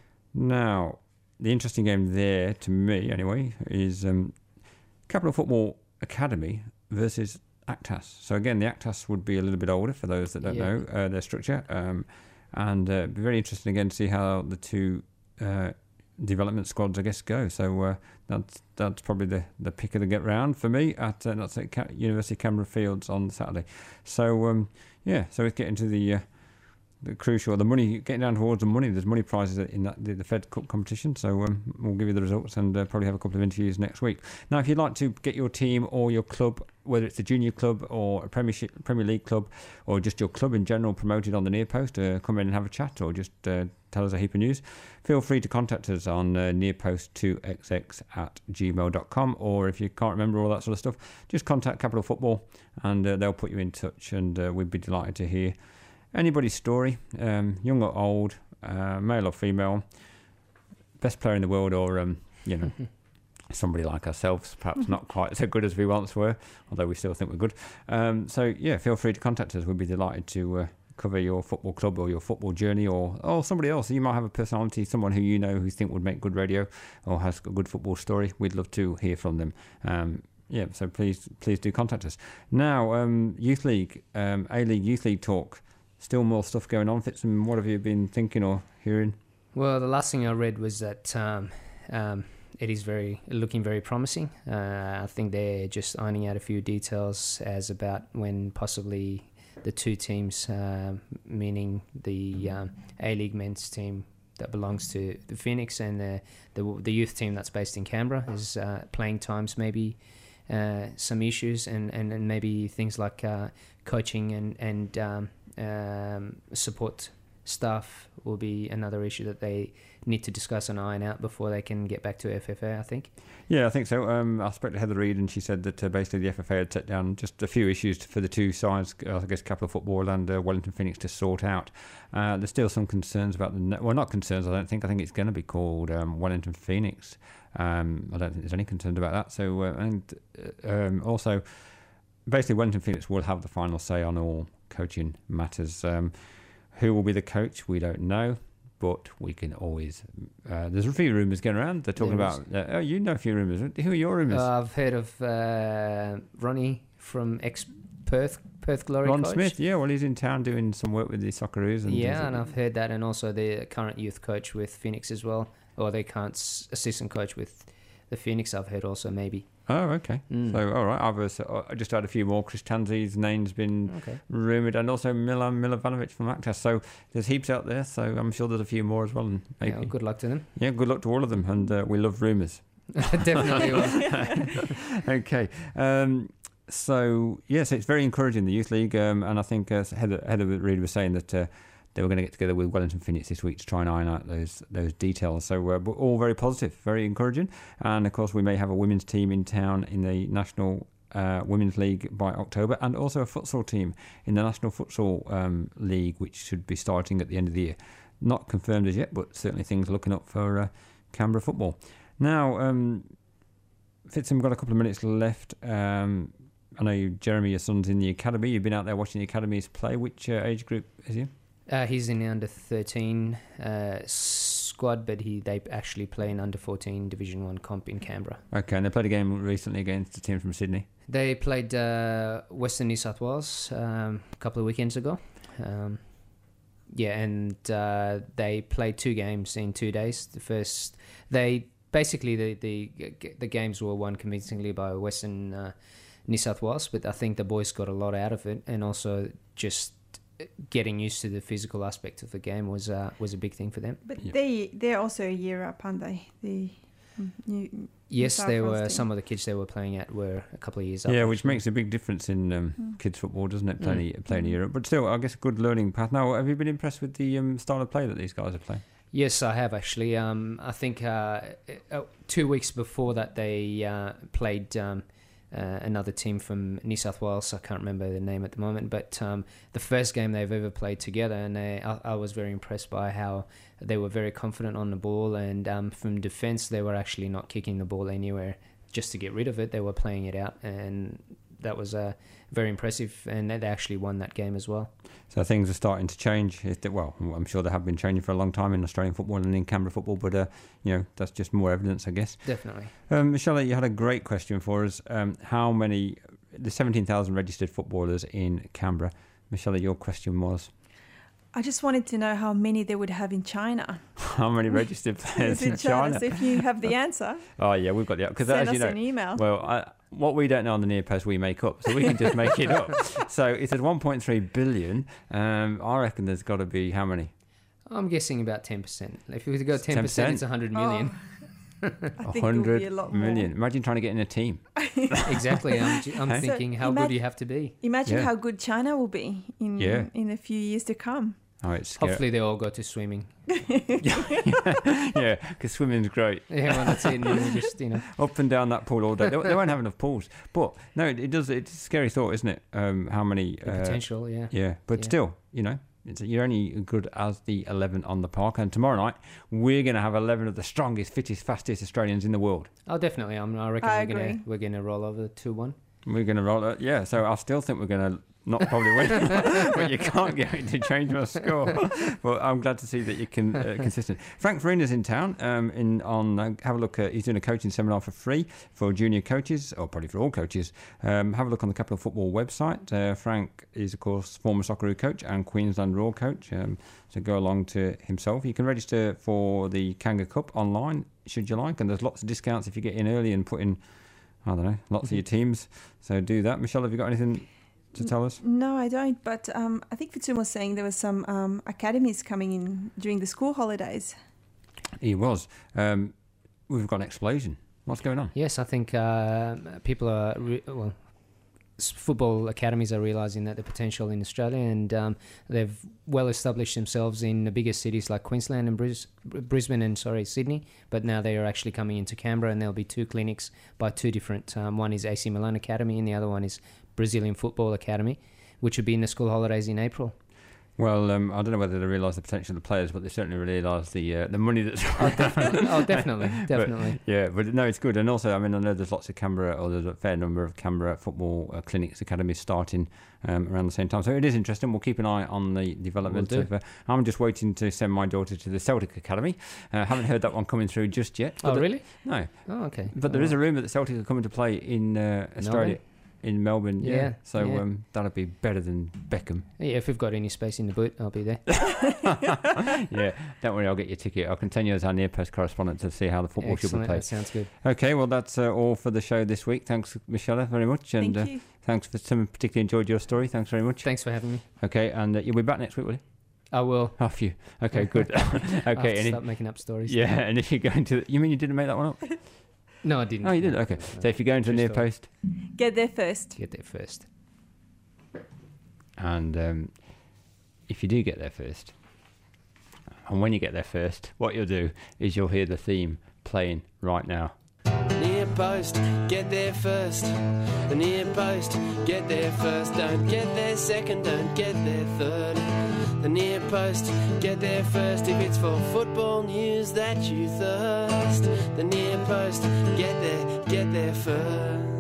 now, the interesting game there, to me anyway, is um, Capital Football Academy versus Actas. So again, the Actas would be a little bit older for those that don't
Yeah.
know uh, their structure. Um, and uh, be very interesting again to see how the two... Uh, development squads, I guess, go. So uh, that's that's probably the, the pick of the get round for me at uh, that's at Ca- University of Canberra Fields on Saturday. So um, yeah, so it's getting to the uh, the crucial, the money, getting down towards the money. There's money prizes in that the, the Fed Cup competition. So um, we'll give you the results and uh, probably have a couple of interviews next week. Now, if you'd like to get your team or your club, whether it's a junior club or a Premiership, Premier League club, or just your club in general, promoted on the Near Post, uh, come in and have a chat, or just uh, tell us a heap of news, feel free to contact us on uh, nearpost two x x at gmail dot com, or if you can't remember all that sort of stuff, just contact Capital Football and uh, they'll put you in touch, and uh, we'd be delighted to hear anybody's story, um, young or old, uh, male or female, best player in the world, or um, you know, somebody like ourselves, perhaps not quite so good as we once were, although we still think we're good. Um, so yeah, feel free to contact us. We'd be delighted to uh, cover your football club or your football journey, or or somebody else. You might have a personality, someone who you know who you think would make good radio or has a good football story. We'd love to hear from them. Um, yeah, so please please do contact us. Now, um, Youth League, um, A-League Youth League talk. Still more stuff going on, Fitzum. What have you been thinking or hearing?
Well, the last thing I read was that um, um, it is very looking very promising. Uh, I think they're just ironing out a few details as about when possibly the two teams, uh, meaning the um, A-League men's team that belongs to the Phoenix and the the, the youth team that's based in Canberra, is uh, playing times maybe uh, some issues, and, and, and maybe things like uh, coaching and and um, um, support staff will be another issue that they need to discuss and iron out before they can get back to F F A, I think.
Yeah, I think so. Um, I spoke to Heather Reid, and she said that uh, basically the F F A had set down just a few issues for the two sides, uh, I guess Capital Football and uh, Wellington Phoenix, to sort out. Uh, there's still some concerns about the... Ne- well, not concerns, I don't think. I think it's going to be called um, Wellington Phoenix. Um, I don't think there's any concerns about that. So, uh, and uh, um, also, basically Wellington Phoenix will have the final say on all coaching matters. Um, who will be the coach, we don't know. But we can always... Uh, there's a few rumours going around. They're talking
There
about... Uh, oh, you know a few rumours. Who are your rumours?
Uh, I've heard of uh, Ronnie from ex-Perth Perth Glory
Ron
coach.
Smith, yeah. Well, he's in town doing some work with the Socceroos. And
yeah, and I've heard that. And also the current youth coach with Phoenix as well. Or the current s- assistant coach with the Phoenix, I've heard also, maybe.
Oh, okay.
Mm.
So, all right. I've uh, I just had a few more. Chris Tanzi's name's been
Okay.
rumoured, and also Milan Milovanovic from Actas. So there's heaps out there. So I'm sure there's a few more as well. And maybe.
Yeah, well, good luck to them.
Yeah, good luck to all of them. And uh, we love rumours.
Definitely will.
Okay. Um, so yes, it's very encouraging, the youth league, um, and I think uh, Heather, Heather Reid was saying that uh, they were going to get together with Wellington Phoenix this week to try and iron out those those details. So uh, we're all very positive, very encouraging, and of course we may have a women's team in town in the National uh, Women's League by October, and also a futsal team in the National Futsal um, League, which should be starting at the end of the year. Not confirmed as yet, but certainly things are looking up for uh, Canberra football. Now, um, Fitzham, we've got a couple of minutes left. Um, I know you, Jeremy, your son's in the academy. You've been out there watching the academies play. Which uh, age group is he in?
Uh, he's in the under thirteen uh, squad, but he they actually play in under fourteen Division One comp in Canberra.
Okay, and they played a game recently against a team from Sydney.
They played uh, Western New South Wales um, a couple of weekends ago. Um, yeah, and uh, they played two games in two days. The first, they basically the the the games were won convincingly by Western uh, New South Wales, but I think the boys got a lot out of it, and also just getting used to the physical aspect of the game was uh, was a big thing for them.
But yeah. they they're also a year up, aren't they? The new,
yes,
New
there
South
were
Wales
some of the kids they were playing at were a couple of years up.
Yeah, which makes a big difference in um, mm. kids football, doesn't it? Playing mm. playing in Europe, but still, I guess a good learning path. Now, have you been impressed with the um, style of play that these guys are playing?
Yes, I have actually. Um, I think uh, two weeks before that they uh, played. Um, Uh, another team from New South Wales. I can't remember the name at the moment, but um, the first game they've ever played together, and they, I, I was very impressed by how they were very confident on the ball, and um, from defence they were actually not kicking the ball anywhere just to get rid of it. They were playing it out, and that was uh, very impressive, and they actually won that game as well.
So things are starting to change. Well, I'm sure they have been changing for a long time in Australian football and in Canberra football, but uh, you know, that's just more evidence, I guess.
Definitely.
Um, Michelle, you had a great question for us. Um, how many, the seventeen thousand registered footballers in Canberra? Michelle, your question was?
I just wanted to know how many they would have in China.
How many registered players in, in China? China?
So if you have the answer,
oh yeah, we've got the because
send
as
us
you know,
an email.
Well, I, what we don't know on the near post, we make up, so we can just make it up. So it says one point three billion. Um, I reckon there's got to be how many?
I'm guessing about ten percent. If we go ten percent, it's one hundred million.
Oh. I think
one hundred
it'll be a lot
million.
more.
Imagine trying to get in a team.
Exactly. I'm, I'm
Hey?
thinking,
So
how
imag-
good do you have to be?
Imagine
Yeah.
how good China will be in
Yeah.
in a few years to come.
Oh, it's scary.
Hopefully they all go to swimming.
Yeah, because swimming's great.
Yeah, well, that's it. And then we just, you know.
Up and down that pool all day. They, they won't have enough pools. But no, it, it does. It's a scary thought, isn't it? Um, how many?
The
uh,
potential, yeah.
Yeah, but
Yeah.
still, you know, it's, you're only as good as the eleven on the park. And tomorrow night, we're going to have eleven of the strongest, fittest, fastest Australians in the world.
Oh, definitely. I'm, I reckon
I
we're gonna
agree.
we're gonna roll over two one.
We're going to roll it. Yeah, so I still think we're going to not probably win, but you can't get me to change my score. But I'm glad to see that you can uh, consistent. Frank Farina's in town. Um, in on uh, have a look. At, he's doing a coaching seminar for free for junior coaches, or probably for all coaches. Um, have a look on the Capital Football website. Uh, Frank is of course former Socceroo coach and Queensland Roar coach. Um, so go along to himself. You can register for the Kanga Cup online should you like, and there's lots of discounts if you get in early and put in, I don't know, lots of your teams. So do that. Michelle, have you got anything to tell us?
No, I don't. But um, I think Fitzum was saying there was some um, academies coming in during the school holidays.
He was. Um, we've got an explosion. What's going on?
Yes, I think uh, people are re- well. s- Football academies are realising that the potential in Australia, and um, they've well established themselves in the bigger cities like Queensland and Bris- Brisbane and sorry Sydney. But now they are actually coming into Canberra, and there'll be two clinics by two different. Um, one is A C Milan Academy, and the other one is Brazilian Football Academy, which will be in the school holidays in April.
Well, um, I don't know whether they realise the potential of the players, but they certainly realise the uh, the money that's.
Oh, definitely. Oh, definitely, definitely.
But, yeah, but no, it's good, and also, I mean, I know there's lots of Canberra, or there's a fair number of Canberra football uh, clinics, academies starting um, around the same time. So it is interesting. We'll keep an eye on the development
Will
of. Uh, I'm just waiting to send my daughter to the Celtic Academy. I uh, haven't heard that one coming through just yet.
Oh,
the,
really?
No.
Oh, okay.
But there
All
is a
right.
rumour that Celtic are coming to play in uh, Australia.
Melbourne?
In Melbourne, yeah.
Yeah,
So
yeah.
Um, that'll be better than Beckham.
Yeah, if we've got any space in the boot, I'll be there.
Yeah, don't worry, I'll get your ticket. I'll continue as our near post correspondent to see how the football should be
Excellent.
played.
That sounds good.
Okay, well, that's uh, all for the show this week. Thanks, Michelle, very much. And
Thank
uh,
you.
thanks for someone particularly enjoyed your story. Thanks very much.
Thanks for having me.
Okay, and uh, you'll be back next week, will you?
I will.
Oh, phew. Okay, good.
I have
Okay,
to
and
stop
if,
making up stories.
yeah, and if you're going to, you mean you didn't make that one up?
No, I didn't.
Oh, you did? Okay. So if you go into the near
story.
post,
Get there first.
Get there first.
and um, if you do get there first, and when you get there first, what you'll do is you'll hear the theme playing right now.
Near post, get there first. The near post, get there first. Don't get there second, don't get there third. The near post, get there first. If it's for football news that you thirst. The near post, get there, get there first.